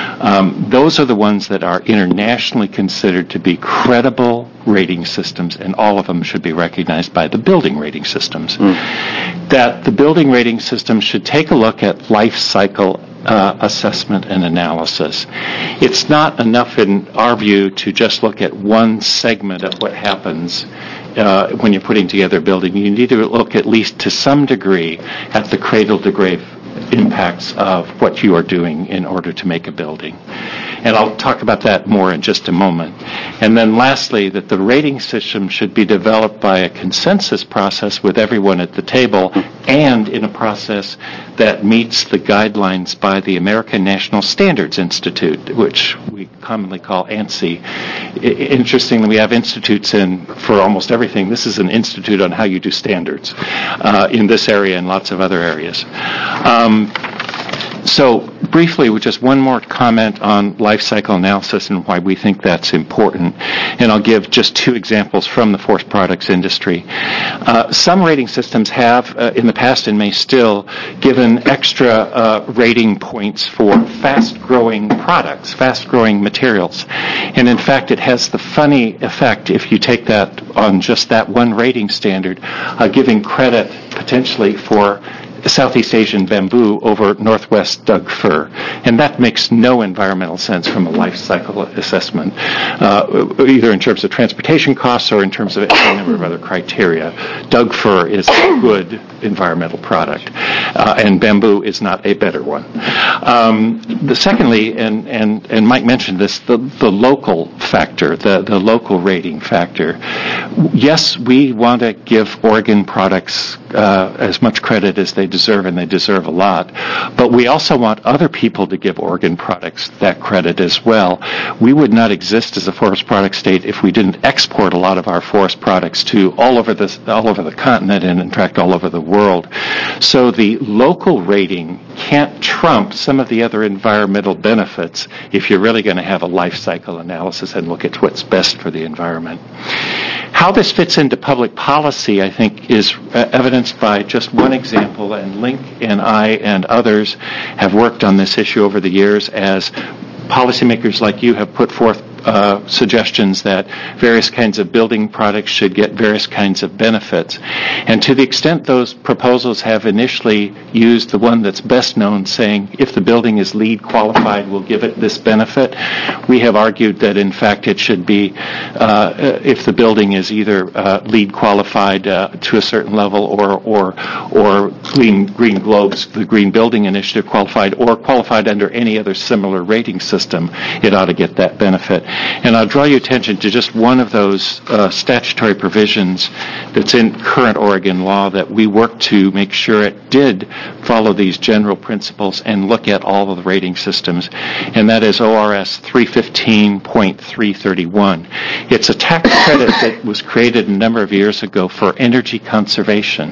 [SPEAKER 11] Those are the ones that are internationally considered to be credible rating systems, and all of them should be recognized by the building rating systems. That the building rating system should take a look at life cycle assessment and analysis. It's not enough, in our view, to just look at one segment of what happens when you're putting together a building. You need to look at least to some degree at the cradle to grave impacts of what you are doing in order to make a building. And I'll talk about that more in just a moment. And then lastly, that the rating system should be developed by a consensus process with everyone at the table and in a process that meets the guidelines by the American National Standards Institute, which we commonly call ANSI. Interestingly, we have institutes for almost everything. This is an institute on how you do standards in this area and lots of other areas. So briefly, with just one more comment on life cycle analysis and why we think that's important, and I'll give just two examples from the forest products industry. Some rating systems have, in the past and may still, given extra rating points for fast-growing products, fast-growing materials. And in fact, it has the funny effect, if you take that on just that one rating standard, giving credit potentially for Southeast Asian bamboo over Northwest Doug fir. And that makes no environmental sense from a life cycle assessment, either in terms of transportation costs or in terms of any number of other criteria. Doug fir is a good environmental product, and bamboo is not a better one. Secondly, and Mike mentioned this, the local factor, the local rating factor. Yes, we want to give Oregon products as much credit as they deserve, and they deserve a lot. But we also want other people to give Oregon products that credit as well. We would not exist as a forest product state if we didn't export a lot of our forest products to all over the continent and in fact all over the world. So the local rating can't trump some of the other environmental benefits if you're really going to have a life cycle analysis and look at what's best for the environment. How this fits into public policy, I think, is evidenced by just one example, and Link and I and others have worked on this issue over the years as policymakers like you have put forth suggestions that various kinds of building products should get various kinds of benefits. And to the extent those proposals have initially used the one that's best known, saying if the building is LEED qualified, we'll give it this benefit, we have argued that in fact it should be if the building is either LEED qualified to a certain level or Green Globes, the Green Building Initiative qualified, or qualified under any other similar rating system, it ought to get that benefit. And I'll draw your attention to just one of those statutory provisions that's in current Oregon law that we worked to make sure it did follow these general principles and look at all of the rating systems, and that is ORS 315.331. It's a tax credit that was created a number of years ago for energy conservation,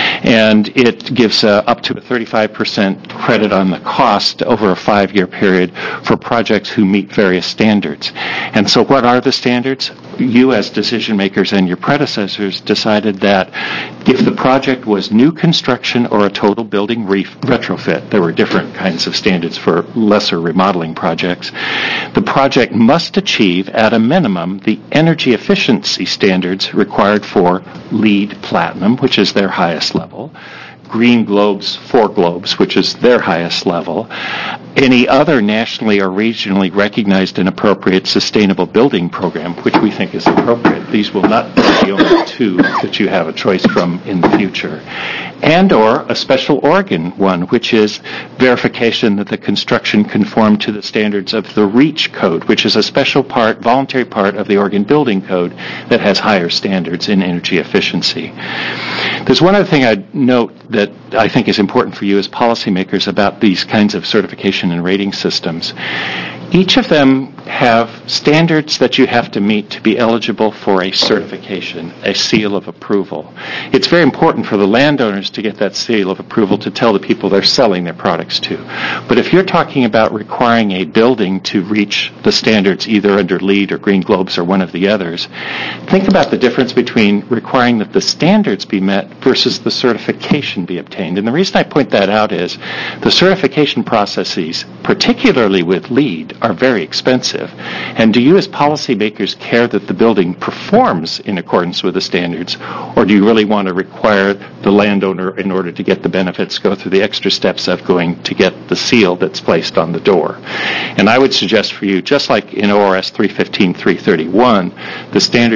[SPEAKER 11] and it gives up to a 35% credit on the cost over a 5-year period for projects who meet various standards. And so what are the standards? You as decision makers and your predecessors decided that if the project was new construction or a total building retrofit, there were different kinds of standards for lesser remodeling projects, the project must achieve at a minimum the energy efficiency standards required for LEED Platinum, which is their highest level, Green Globes, 4 Globes, which is their highest level, any other nationally or regionally recognized and appropriate sustainable building program, which we think is appropriate. These will not be the only two that you have a choice from in the future. And or a special Oregon one, which is verification that the construction conformed to the standards of the REACH code, which is a special part, voluntary part of the Oregon Building Code that has higher standards in energy efficiency. There's one other thing I'd note that I think is important for you as policymakers about these kinds of certification and rating systems. Each of them have standards that you have to meet to be eligible for a certification, a seal of approval. It's very important for the landowners to get that seal of approval to tell the people they're selling their products to. But if you're talking about requiring a building to reach the standards either under LEED or Green Globes or one of the others, think about the difference between requiring that the standards be met versus the certification be obtained. And the reason I point that out is the certification processes, particularly with LEED, are very expensive. And do you as policymakers care that the building performs in accordance with the standards, or do you really want to require the landowner, in order to get the benefits, go through the extra steps of going to get the seal that's placed on the door? And I would suggest for you, just like in ORS 315.331, the standard you pick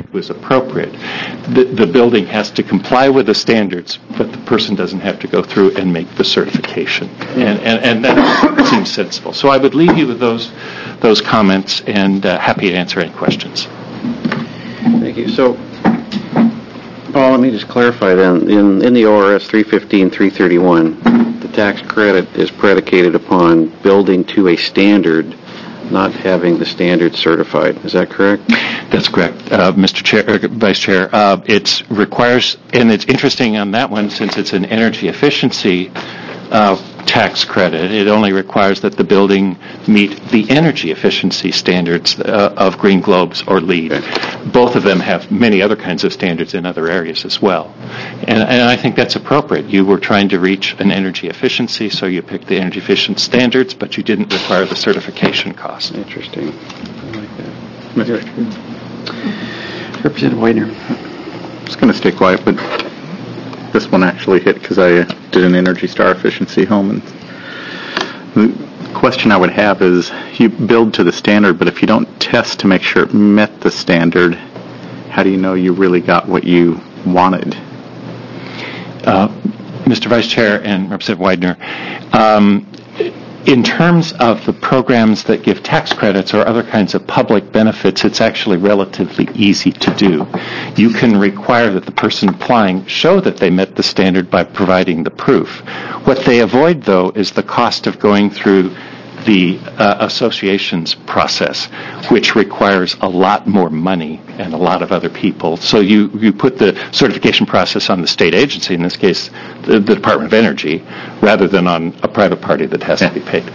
[SPEAKER 11] think was appropriate. The building has to comply with the standards, but the person doesn't have to go through and make the certification. And that seems sensible. So I would leave you with those comments, and happy to answer any questions.
[SPEAKER 3] Thank you. So, Paul, let me just clarify then. In the ORS 315-331, the tax credit is predicated upon building to a standard, not having the standard certified. Is that correct?
[SPEAKER 11] That's correct, Mr. Chair, Vice Chair. It requires, and it's interesting on that one, since it's an energy efficiency tax credit, it only requires that the building meet the energy efficiency standards of Green Globes or LEED. Okay. Both of them have many other kinds of standards in other areas as well. And I think that's appropriate. You were trying to reach an energy efficiency, so you picked the energy efficient standards, but you didn't require the certification cost.
[SPEAKER 3] Interesting. I like that. Representative Widener.
[SPEAKER 1] I'm just going to stay quiet, but this one actually hit because I did an Energy Star efficiency home. And the question I would have is, you build to the standard, but if you don't test to make sure it met the standard, how do you know you really got what you wanted?
[SPEAKER 11] Mr. Vice Chair and Representative Widener, in terms of the programs that give tax credits or other kinds of public benefits, it's actually relatively easy to do. You can require that the person applying show that they met the standard by providing the proof. What they avoid, though, is the cost of going through the associations process, which requires a lot more money and a lot of other people. So you put the certification process on the state agency, in this case the Department of Energy, rather than on a private party that has to be paid.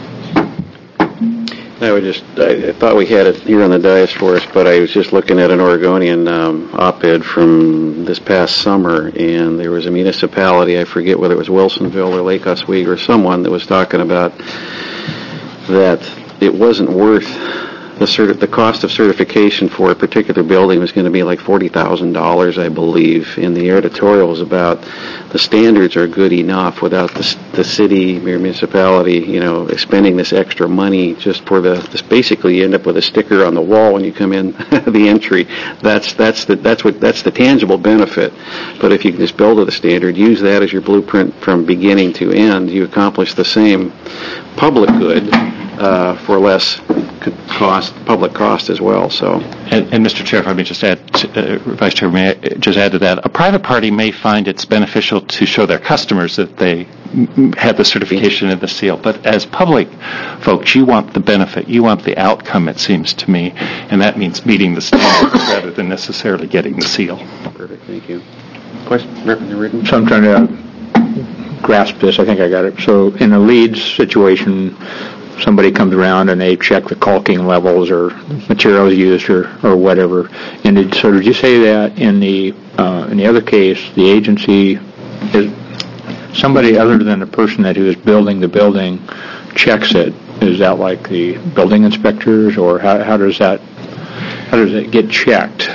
[SPEAKER 3] I thought we had it here on the dais for us, but I was just looking at an Oregonian op-ed from this past summer, and there was a municipality, I forget whether it was Wilsonville or Lake Oswego or someone, that was talking about that it wasn't worth the cost of certification for a particular building was going to be like $40,000, I believe. And the editorial was about the standards are good enough without the city or municipality, expending this extra money just for this. Basically, you end up with a sticker on the wall when you come in the entry. That's the tangible benefit. But if you can just build to the standard, use that as your blueprint from beginning to end, you accomplish the same public good for less public cost as well. So,
[SPEAKER 11] and Mr. Chair, if I may just add, Vice Chair, may I just add to that? A private party may find it's beneficial to show their customers that they had the certification and the seal, but as public folks, you want the benefit, you want the outcome, it seems to me, and that means meeting the standards rather than necessarily getting the seal.
[SPEAKER 3] Perfect, thank you. Question, Representative Reardon?
[SPEAKER 7] So I'm trying to grasp this. I think I got it. So in a LEED situation, somebody comes around and they check the caulking levels or materials used or whatever. And did you say that in the other case, the agency is somebody other than the person who is building the building checks it? Is that like the building inspectors, or how does it get checked?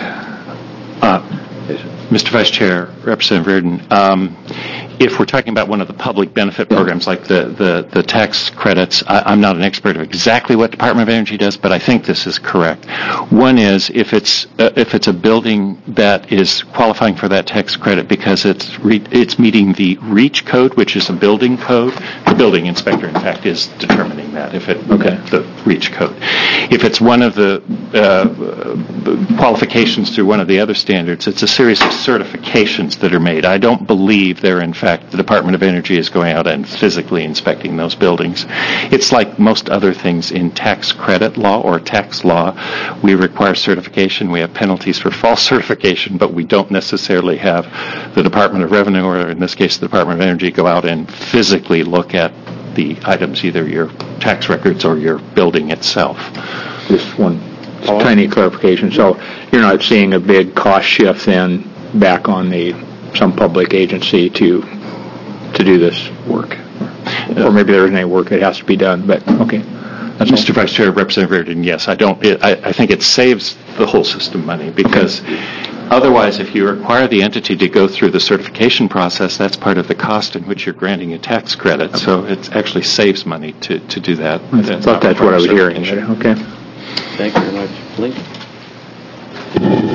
[SPEAKER 11] Mr. Vice Chair, Representative Reardon, if we're talking about one of the public benefit programs like the tax credits, I'm not an expert of exactly what Department of Energy does, but I think this is correct. One is if it's a building that is qualifying for that tax credit because it's meeting the REACH code, which is a building code. The building inspector, in fact, is determining that if it met the REACH code. If it's one of the qualifications through one of the other standards, it's a series of certifications that are made. I don't believe they're, in fact, the Department of Energy is going out and physically inspecting those buildings. It's like most other things in tax credit law or tax law. We require certification. We have penalties for false certification, but we don't necessarily have the Department of Revenue, or in this case the Department of Energy, go out and physically look at the items, either your tax records or your building itself.
[SPEAKER 7] Just one tiny clarification. So you're not seeing a big cost shift then back on some public agency to do this work, or maybe there isn't any work that has to be done. But okay, that's
[SPEAKER 11] Mr. Vice Chair, Representative Reardon, yes, I think it saves the whole system money, because otherwise, if you require the entity to go through the certification process, that's part of the cost in which you're granting a tax credit. So it actually saves money to do that.
[SPEAKER 7] I thought that's what I was hearing. Okay.
[SPEAKER 3] Thank you very much. Lee?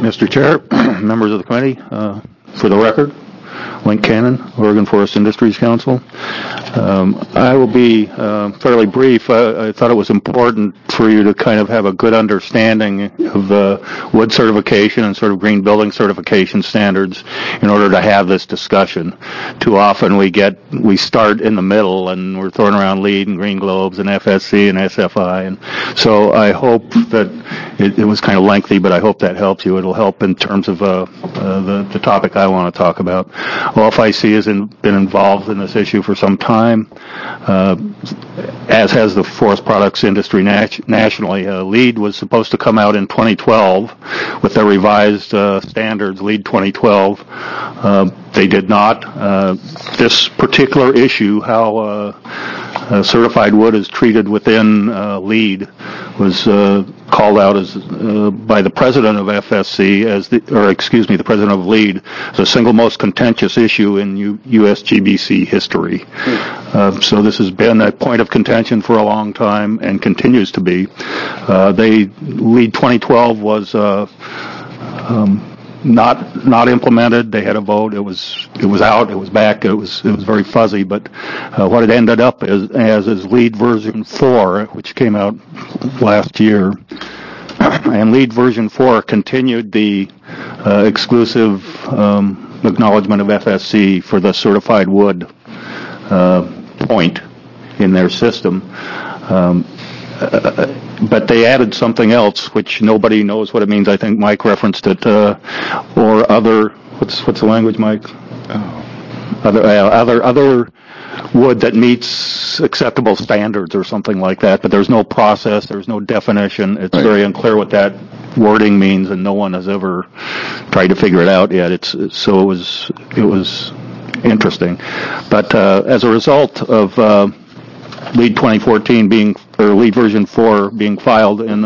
[SPEAKER 8] Mr. Chair, members of the committee, for the record, Link Cannon, Oregon Forest Industries Council. I will be fairly brief. I thought it was important for you to kind of have a good understanding of the wood certification and sort of green building certification standards in order to have this discussion. Too often we start in the middle and we're throwing around LEED and green globes and FSC and SFI. And so I hope that it was kind of lengthy, but I hope that helps you. It'll help in terms of the topic I want to talk about. OFIC has been involved in this issue for some time, as has the forest products industry nationally. LEED was supposed to come out in 2012 with their revised standards, LEED 2012. They did not. This particular issue, how certified wood is treated within LEED, was called out as by the president of FSC the president of LEED, as the single most contentious issue in USGBC history. So this has been a point of contention for a long time and continues to be. LEED 2012 was not implemented. They had a vote. It was out. It was back. It was very fuzzy. But what it ended up as is LEED version 4, which came out last year. And LEED version 4 continued the exclusive acknowledgement of FSC for the certified wood point in their system. But they added something else, which nobody knows what it means. I think Mike referenced it, or other. What's the language, Mike? Other wood that meets acceptable standards or something like that. But there's no process. There's no definition. It's very unclear what that wording means, and no one has ever tried to figure it out yet. It was interesting. But as a result of LEED 2014 LEED version 4 being filed in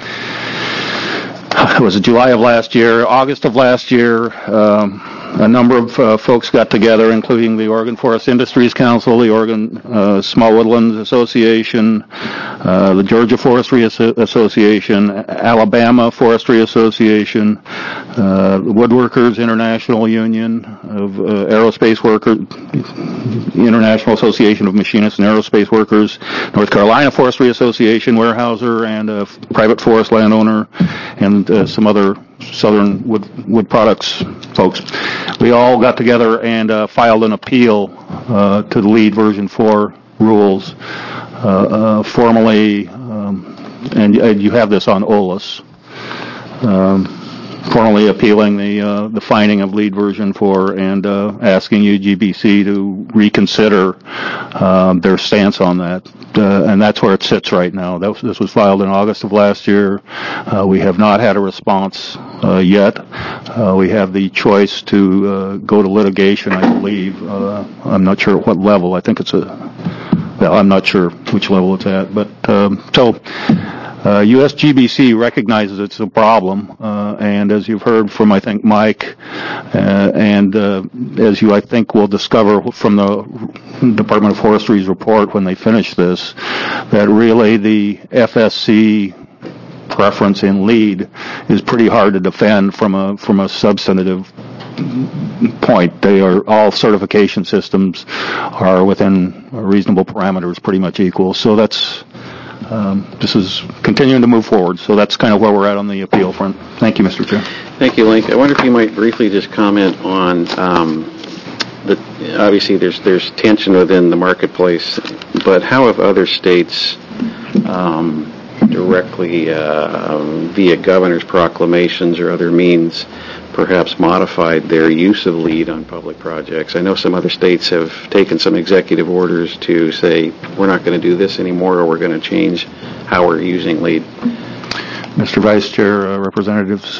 [SPEAKER 8] it was July of last year, August of last year. A number of folks got together, including the Oregon Forest Industries Council, the Oregon Small Woodlands Association, the Georgia Forestry Association, Alabama Forestry Association, the Woodworkers International Union of Aerospace Workers, International Association of Machinists and Aerospace Workers, North Carolina Forestry Association, Weyerhaeuser, and a private forest landowner, and some other Southern wood products folks. We all got together and filed an appeal to the LEED version 4 rules formally, and you have this on OLS, formally appealing the finding of LEED version 4 and asking UGBC to reconsider their stance on that. And that's where it sits right now. This was filed in August of last year. We have not had a response yet. We have the choice to go to litigation, I believe. I'm not sure at what level. I think I'm not sure which level it's at. But USGBC recognizes it's a problem, and as you've heard from, I think, Mike, and as you, I think, will discover from the Department of Forestry's report when they finish this, that really the FSC preference in LEED is pretty hard to defend from a substantive point. They are all certification systems are within reasonable parameters, pretty much equal. So that's this is continuing to move forward. So that's kind of where we're at on the appeal front. Thank you, Mr. Chair.
[SPEAKER 3] Thank you, Link. I wonder if you might briefly just comment on obviously there's tension within the marketplace, but how have other states directly via governor's proclamations or other means perhaps modified their use of LEED on public projects? I know some other states have taken some executive orders to say we're not going to do this anymore, or we're going to change how we're using LEED.
[SPEAKER 8] Mr. Vice Chair, representatives,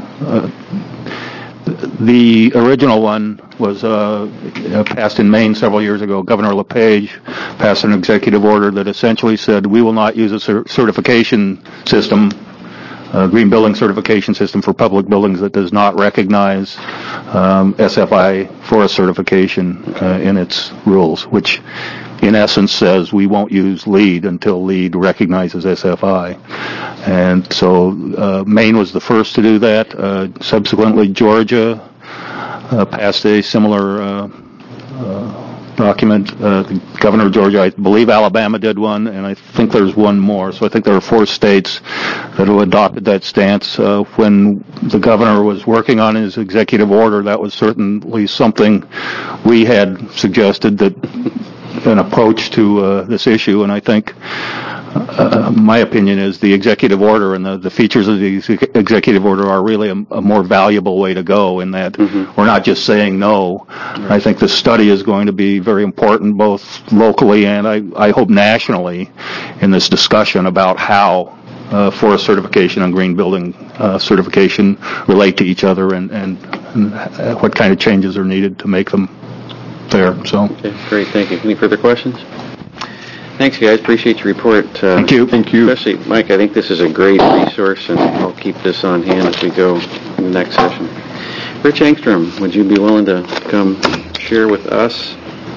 [SPEAKER 8] the original one was passed in Maine several years ago. Governor LePage passed an executive order that essentially said we will not use a certification system green building certification system for public buildings that does not recognize SFI forest certification in its rules, which in essence says we won't use LEED until LEED recognizes SFI. And so Maine was the first to do that. Subsequently, Georgia passed a similar document. The governor of Georgia, I believe Alabama did one, and I think there's one more. So I think there are 4 states that have adopted that stance. When the governor was working on his executive order, that was certainly something we had suggested, that an approach to this issue, and I think my opinion is the executive order and the features of the executive order are really a more valuable way to go, in that we're not just saying no. Right. I think the study is going to be very important, both locally and I hope nationally, in this discussion about how forest certification and green building certification relate to each other, and what kind of changes are needed to make them fair. So.
[SPEAKER 3] Okay, great, thank you. Any further questions? Thanks, guys. Appreciate your report.
[SPEAKER 8] Thank you.
[SPEAKER 9] Thank you.
[SPEAKER 3] Especially, Mike, I think this is a great resource, and I'll keep this on hand as we go in the next session. Rich Engstrom, would you be willing to come share with us?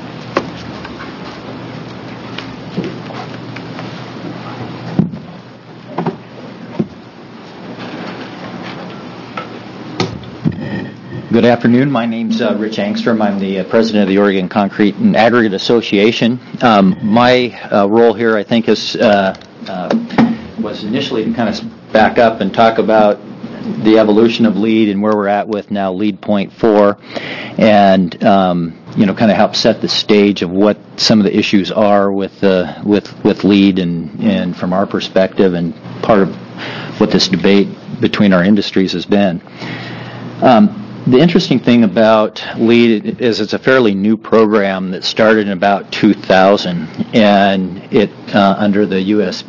[SPEAKER 12] Good afternoon. My name's Rich Engstrom. I'm the president of the Oregon Concrete and Aggregate Association. My role here, I think, was initially to kind of back up and talk about the evolution of LEED and where we're at with now LEED Point 4, and kind of help set the stage of what some of the issues are with LEED and from our perspective, and part of what this debate between our industries has been. The interesting thing about LEED is it's a fairly new program that started in about 2000, and it under the U.S.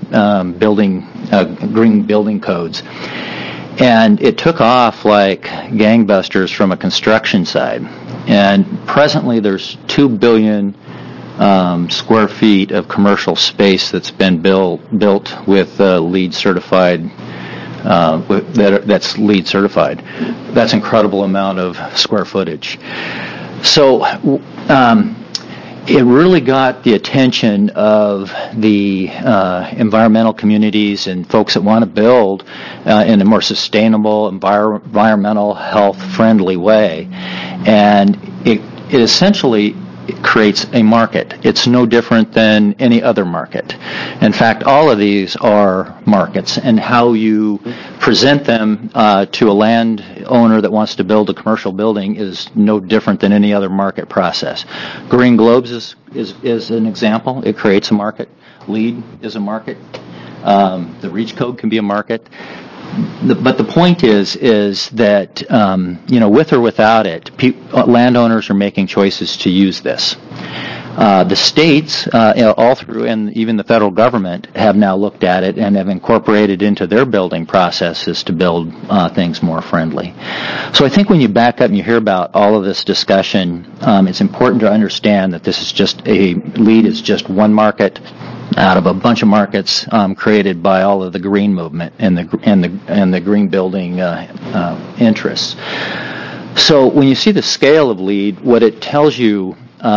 [SPEAKER 12] Green Building Codes, and it took off like gangbusters from a construction side. And presently, there's 2 billion square feet of commercial space that's been built with LEED certified. That's LEED certified. That's incredible amount of square footage. So it really got the attention of the environmental communities and folks that want to build in a more sustainable, environmental, health-friendly way. And it essentially creates a market. It's no different than any other market. In fact, all of these are markets, and how you present them to a landowner that wants to build a commercial building is no different than any other market process. Green Globes is an example. It creates a market. LEED is a market. The REACH code can be a market. But the point is that with or without it, landowners are making choices to use this. The states, all through, and even the federal government, have now looked at it and have incorporated into their building processes to build things more friendly. So I think when you back up and you hear about all of this discussion, it's important to understand that this is just LEED is just one market out of a bunch of markets created by all of the green movement and the green building interests. So when you see the scale of LEED, what it tells you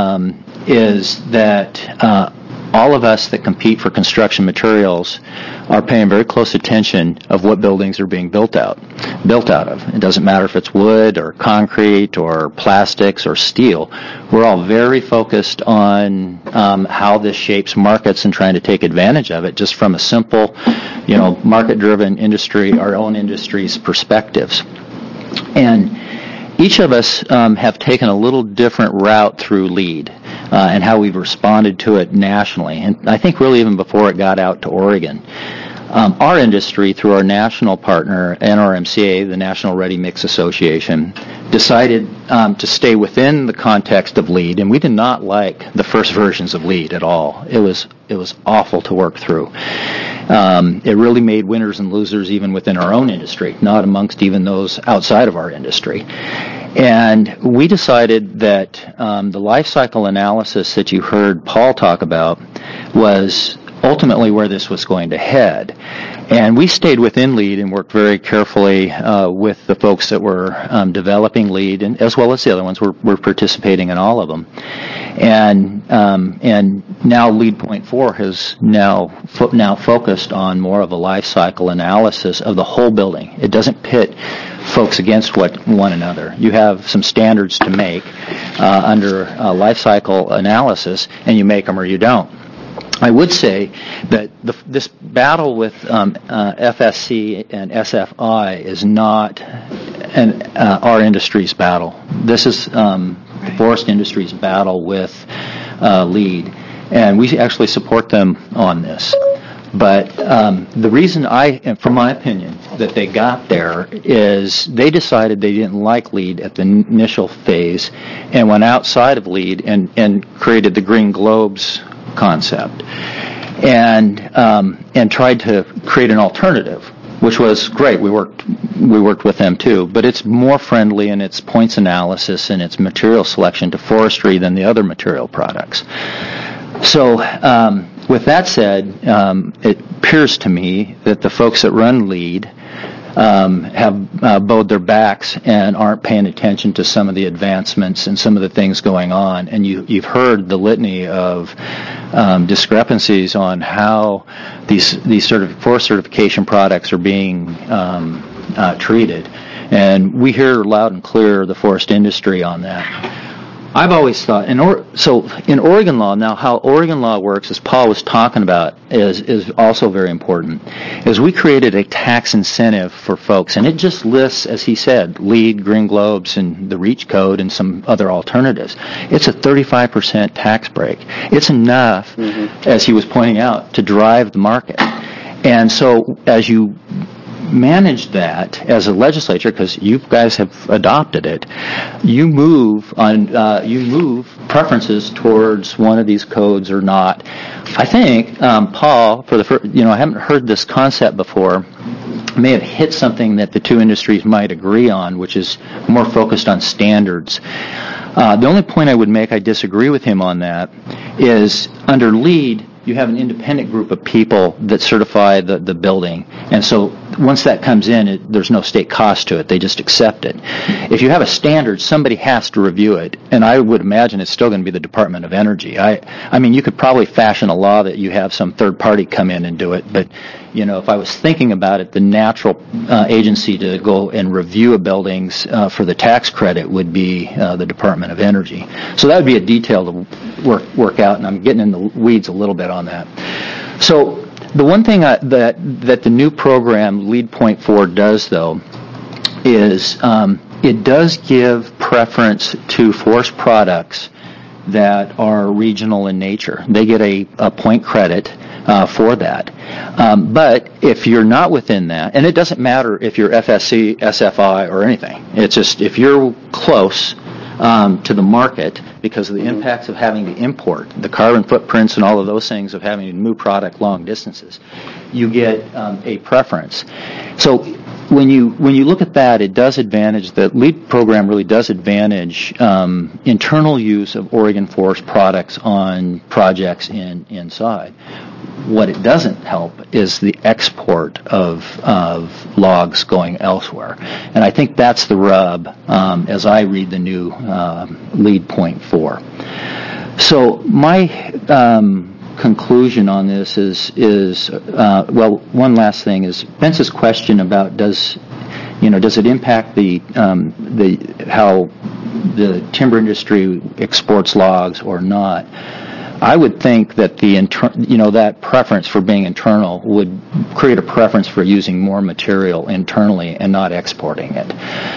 [SPEAKER 12] is that all of us that compete for construction materials are paying very close attention of what buildings are being built out of. It doesn't matter if it's wood or concrete or plastics or steel. We're all very focused on how this shapes markets and trying to take advantage of it just from a simple, market-driven industry, our own industry's perspectives. And each of us have taken a little different route through LEED and how we've responded to it nationally, and I think really even before it got out to Oregon. Our industry, through our national partner, NRMCA, the National Ready Mix Association, decided to stay within the context of LEED, and we did not like the first versions of LEED at all. It was awful to work through. It really made winners and losers even within our own industry, not amongst even those outside of our industry. And we decided that the life cycle analysis that you heard Paul talk about was ultimately where this was going to head. And we stayed within LEED and worked very carefully with the folks that were developing LEED, and as well as the other ones. We're participating in all of them. And now LEED Point 4 has now focused on more of a life cycle analysis of the whole building. It doesn't pit folks against one another. You have some standards to make under life cycle analysis, and you make them or you don't. I would say that this battle with FSC and SFI is not our industry's battle. This is the forest industry's battle with LEED, and we actually support them on this. But the reason from my opinion, that they got there is they decided they didn't like LEED at the initial phase and went outside of LEED and created the Green Globes concept and tried to create an alternative, which was great. We worked with them too, but it's more friendly in its points analysis and its material selection to forestry than the other material products. So with that said, it appears to me that the folks that run LEED have bowed their backs and aren't paying attention to some of the advancements and some of the things going on. And you've heard the litany of discrepancies on how these forest certification products are being treated. And we hear loud and clear the forest industry on that. I've always thought, in Oregon law, now how Oregon law works, as Paul was talking about, is also very important, is we created a tax incentive for folks, and it just lists, as he said, LEED, Green Globes, and the REACH code, and some other alternatives. It's a 35% tax break. It's enough, as he was pointing out, to drive the market. And so as you manage that as a legislature, because you guys have adopted it, you move preferences towards one of these codes or not. I think Paul, I haven't heard this concept before, may have hit something that the two industries might agree on, which is more focused on standards. The only point I would make, I disagree with him on that, is under LEED, you have an independent group of people that certify the building. And so once that comes in, there's no state cost to it. They just accept it. If you have a standard, somebody has to review it. And I would imagine it's still going to be the Department of Energy. I mean, you could probably fashion a law that you have some third party come in and do it. But, if I was thinking about it, the natural agency to go and review a building's for the tax credit would be the Department of Energy. So that would be a detail to work out, and I'm getting in the weeds a little bit on that. So the one thing that the new program, LEED Point 4, does, though, is it does give preference to forest products that are regional in nature. They get a point credit for that. But if you're not within that, and it doesn't matter if you're FSC, SFI, or anything, it's just if you're close to the market because of the impacts of having to import, the carbon footprints and all of those things of having to move product long distances, you get a preference. So when you look at that, it does advantage, the LEED program really does advantage internal use of Oregon forest products on projects inside. What it doesn't help is the export of logs going elsewhere. And I think that's the rub as I read the new LEED Point 4. So my conclusion on this is one last thing is Vince's question about does it impact how the timber industry exports logs or not? I would think that that preference for being internal would create a preference for using more material internally and not exporting it.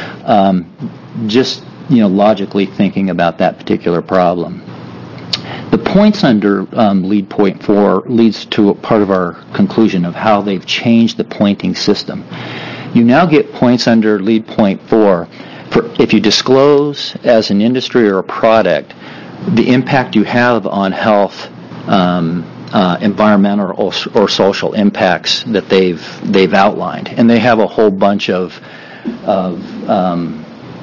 [SPEAKER 12] Logically thinking about that particular problem. The points under LEED Point 4 leads to a part of our conclusion of how they've changed the pointing system. You now get points under LEED Point 4 for if you disclose as an industry or a product the impact you have on health, environmental or social impacts that they've outlined, and they have a whole bunch of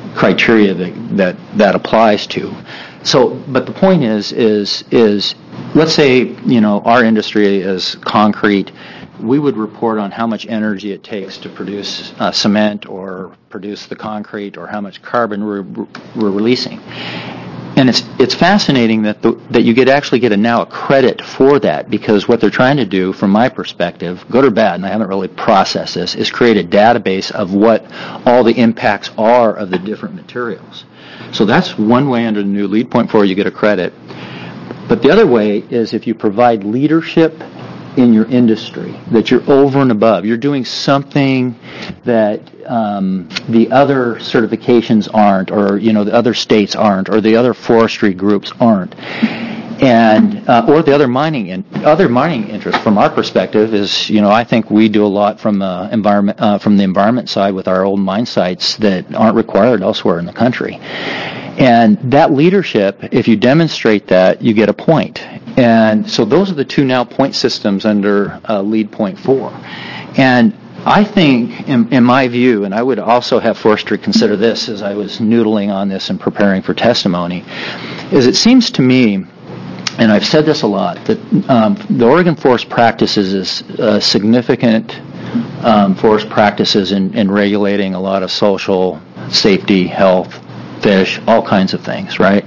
[SPEAKER 12] criteria that applies to. So, but the point is let's say, our industry is concrete. We would report on how much energy it takes to produce cement or produce the concrete, or how much carbon we're releasing. And it's fascinating that you actually get a credit for that, because what they're trying to do, from my perspective, good or bad, and I haven't really processed this, is create a database of what all the impacts are of the different materials. So that's one way under the new LEED Point 4 you get a credit. But the other way is if you provide leadership in your industry, that you're over and above. You're doing something that the other certifications aren't, or the other states aren't, or the other forestry groups aren't, and or the other mining interests. From our perspective, is I think we do a lot from the environment side with our old mine sites that aren't required elsewhere in the country. And that leadership, if you demonstrate that, you get a point. And so those are the two now point systems under LEED Point 4. And I think, in my view, and I would also have forestry consider this as I was noodling on this and preparing for testimony, is it seems to me, and I've said this a lot, that the Oregon Forest Practices is significant forest practices in regulating a lot of social, safety, health, fish, all kinds of things, right?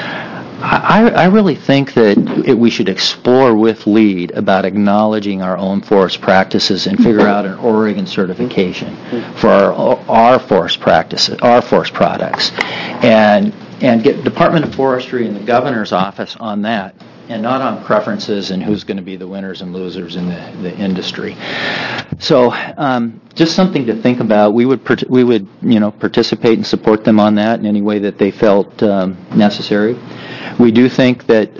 [SPEAKER 12] I really think that we should explore with LEED about acknowledging our own forest practices and figure out an Oregon certification for our forest practices, our forest products, and get Department of Forestry and the governor's office on that, and not on preferences and who's going to be the winners and losers in the industry. So just something to think about. We would participate and support them on that in any way that they felt necessary. We do think that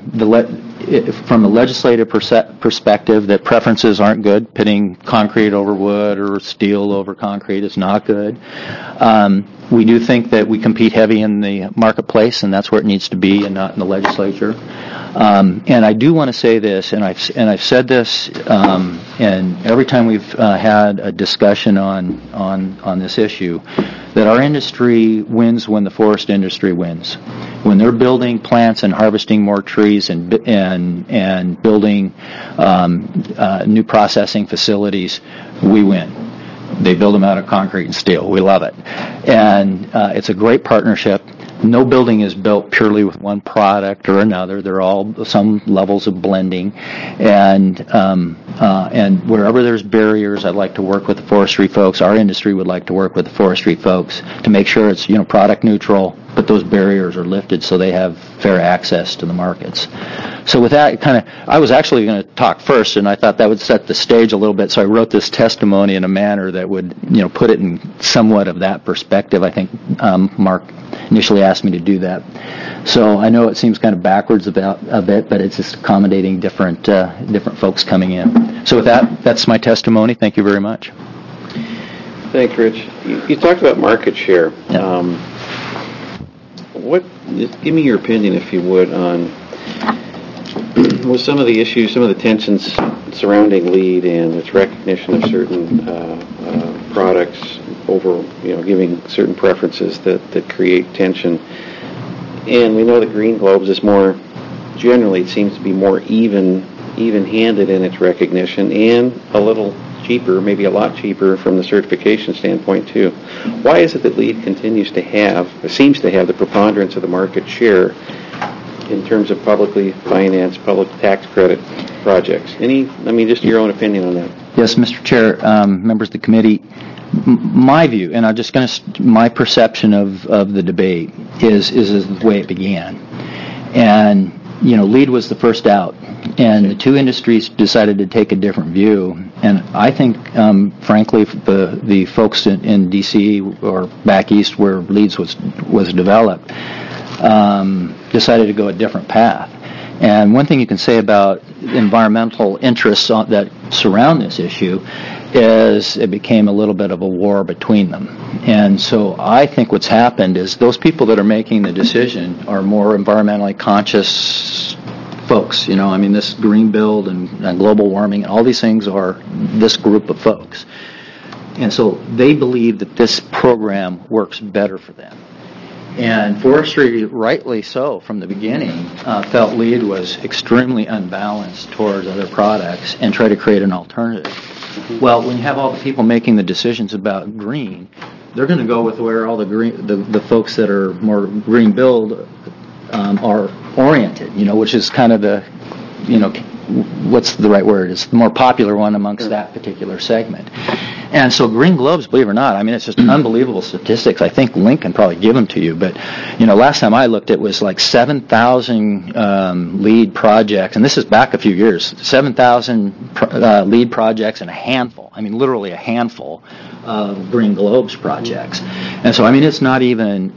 [SPEAKER 12] from a legislative perspective, that preferences aren't good. Pitting concrete over wood or steel over concrete is not good. We do think that we compete heavy in the marketplace, and that's where it needs to be, and not in the legislature. And I do want to say this, and I've said this, and every time we've had a discussion on this issue, that our industry wins when the forest industry wins. When they're building plants and harvesting more trees and building new processing facilities, we win. They build them out of concrete and steel. We love it. And it's a great partnership. No building is built purely with one product or another. They're all some levels of blending. And wherever there's barriers, I'd like to work with the forestry folks. Our industry would like to work with the forestry folks to make sure it's product neutral, but those barriers are lifted so they have fair access to the markets. So with that, I was actually going to talk first, and I thought that would set the stage a little bit, so I wrote this testimony in a manner that would, put it in somewhat of that perspective. I think Mark initially asked me to do that. So I know it seems kind of backwards a bit, but it's just accommodating different folks coming in. So with that, that's my testimony. Thank you very much.
[SPEAKER 3] Thanks, Rich. You talked about market share.
[SPEAKER 12] Yeah.
[SPEAKER 3] Give me your opinion, if you would, on with some of the issues, some of the tensions surrounding LEED and its recognition of certain products over, giving certain preferences that create tension. And we know that Green Globes is more, generally it seems to be more even-handed in its recognition, and a little cheaper, maybe a lot cheaper from the certification standpoint too. Why is it that LEED seems to have the preponderance of the market share in terms of publicly financed, public tax credit projects? Just your own opinion on that.
[SPEAKER 12] Yes, Mr. Chair, members of the committee, my view, and I'm just going to, my perception of the debate is the way it began. And, LEED was the first out, and the two industries decided to take a different view. And I think, frankly, the folks in D.C. or back east where LEED was developed decided to go a different path. And one thing you can say about environmental interests that surround this issue is it became a little bit of a war between them. And so I think what's happened is those people that are making the decision are more environmentally conscious folks. This green build and global warming, all these things are this group of folks. And so they believe that this program works better for them. And forestry, rightly so, from the beginning, felt LEED was extremely unbalanced towards other products and tried to create an alternative. Well, when you have all the people making the decisions about green, they're going to go with where all the folks that are more green build are oriented, which is kind of the, what's the right word? It's the more popular one amongst that particular segment. And so Green Globes, believe it or not, I mean, it's just unbelievable statistics. I think Link can probably give them to you, but, last time I looked, it was like 7,000 LEED projects, and this is back a few years, 7,000 LEED projects and a handful, I mean, literally a handful of Green Globes projects. And so, I mean, it's not even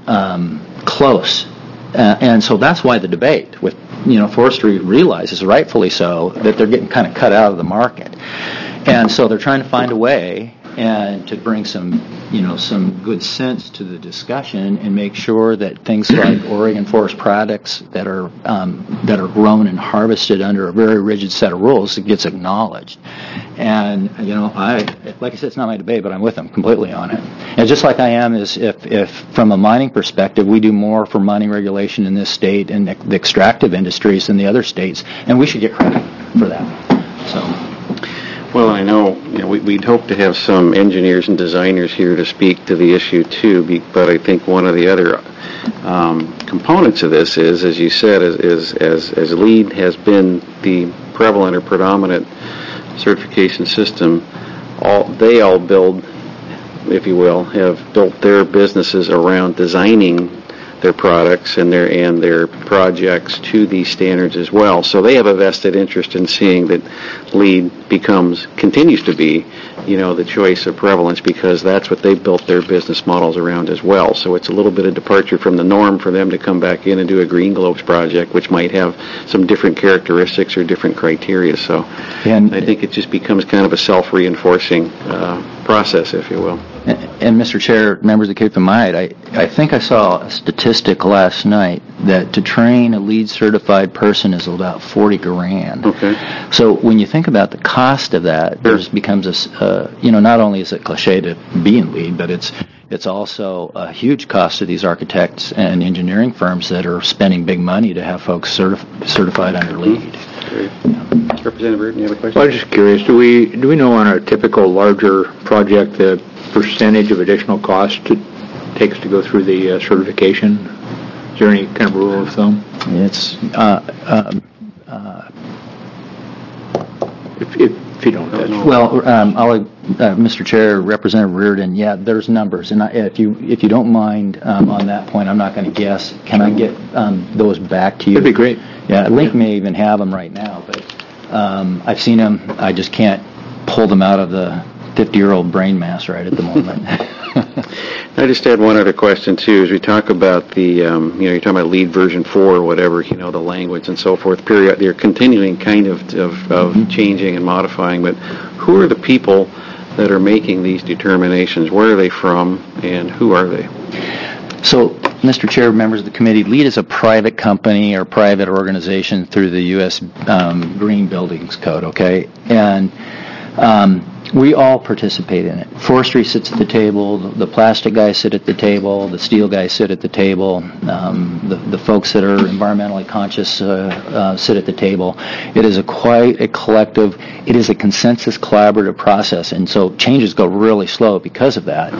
[SPEAKER 12] close. And so that's why the debate with, forestry realizes, rightfully so, that they're getting kind of cut out of the market. And so they're trying to find a way and to bring some good sense to the discussion and make sure that things like Oregon forest products that are grown and harvested under a very rigid set of rules gets acknowledged. And like I said, it's not my debate, but I'm with them completely on it. And just like I am is if from a mining perspective, we do more for mining regulation in this state and the extractive industries than the other states, and we should get credit for that. So.
[SPEAKER 3] Well, I know, we'd hope to have some engineers and designers here to speak to the issue too, but I think one of the other components of this is, as you said, as LEED has been the prevalent or predominant certification system, they all build, if you will, have built their businesses around designing their products and their projects to these standards as well. So they have a vested interest in seeing that LEED continues to be, the choice of prevalence, because that's what they built their business models around as well. So it's a little bit of departure from the norm for them to come back in and do a Green Globes project, which might have some different characteristics or different criteria. So I think it just becomes kind of a self-reinforcing process, if you will.
[SPEAKER 12] And Mr. Chair, members of Cape and Might, I think I saw a statistic last night that to train a LEED certified person is about $40,000.
[SPEAKER 3] Okay.
[SPEAKER 12] So when you think about the cost of that, there becomes not only is it cliche to be in LEED, but it's also a huge cost to these architects and engineering firms that are spending big money to have folks certified under LEED.
[SPEAKER 3] Great. Representative Burton, you have a question?
[SPEAKER 7] Well, I was just curious, do we know on a typical larger project the percentage of additional cost it takes to go through the certification? Is there any kind of rule of thumb?
[SPEAKER 12] It's
[SPEAKER 7] if you don't know.
[SPEAKER 12] Well, Mr. Chair, Representative Reardon, yeah, there's numbers, and if you don't mind on that point, I'm not going to guess. Can I get those back to you?
[SPEAKER 7] That'd be great.
[SPEAKER 12] Yeah, Link may even have them right now, but I've seen them. I just can't pull them out of the 50-year-old brain mass right at the moment.
[SPEAKER 3] I just had one other question too. As we talk about the, you're talking about LEED version 4 or whatever, the language and so forth. They're continuing kind of changing and modifying. But who are the people that are making these determinations? Where are they from, and who are they?
[SPEAKER 12] So, Mr. Chair, members of the committee, LEED is a private company or private organization through the U.S. Green Buildings Code. Okay, and we all participate in it. Forestry sits at the table, the plastic guys sit at the table, the steel guys sit at the table, the folks that are environmentally conscious sit at the table. It is quite a collective, it is a consensus collaborative process, and so changes go really slow because of that.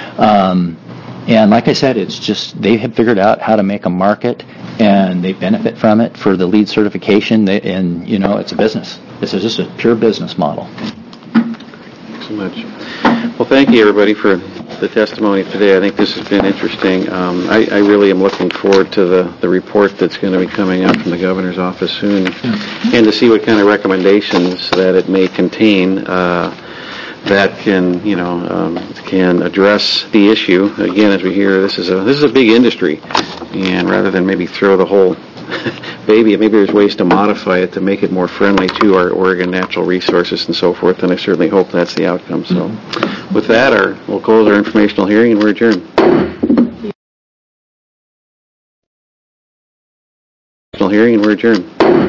[SPEAKER 12] And like I said, it's just they have figured out how to make a market, and they benefit from it for the LEED certification, and it's a business. This is just a pure business model.
[SPEAKER 3] So much. Well, thank you, everybody, for the testimony today. I think this has been interesting. I really am looking forward to the report that's going to be coming out from the governor's office soon, and to see what kind of recommendations that it may contain that can, can address the issue. Again, as we hear, this is a big industry, and rather than maybe throw the whole maybe there's ways to modify it to make it more friendly to our Oregon natural resources and so forth, and I certainly hope that's the outcome. So with that, we'll close our informational hearing, and we're adjourned.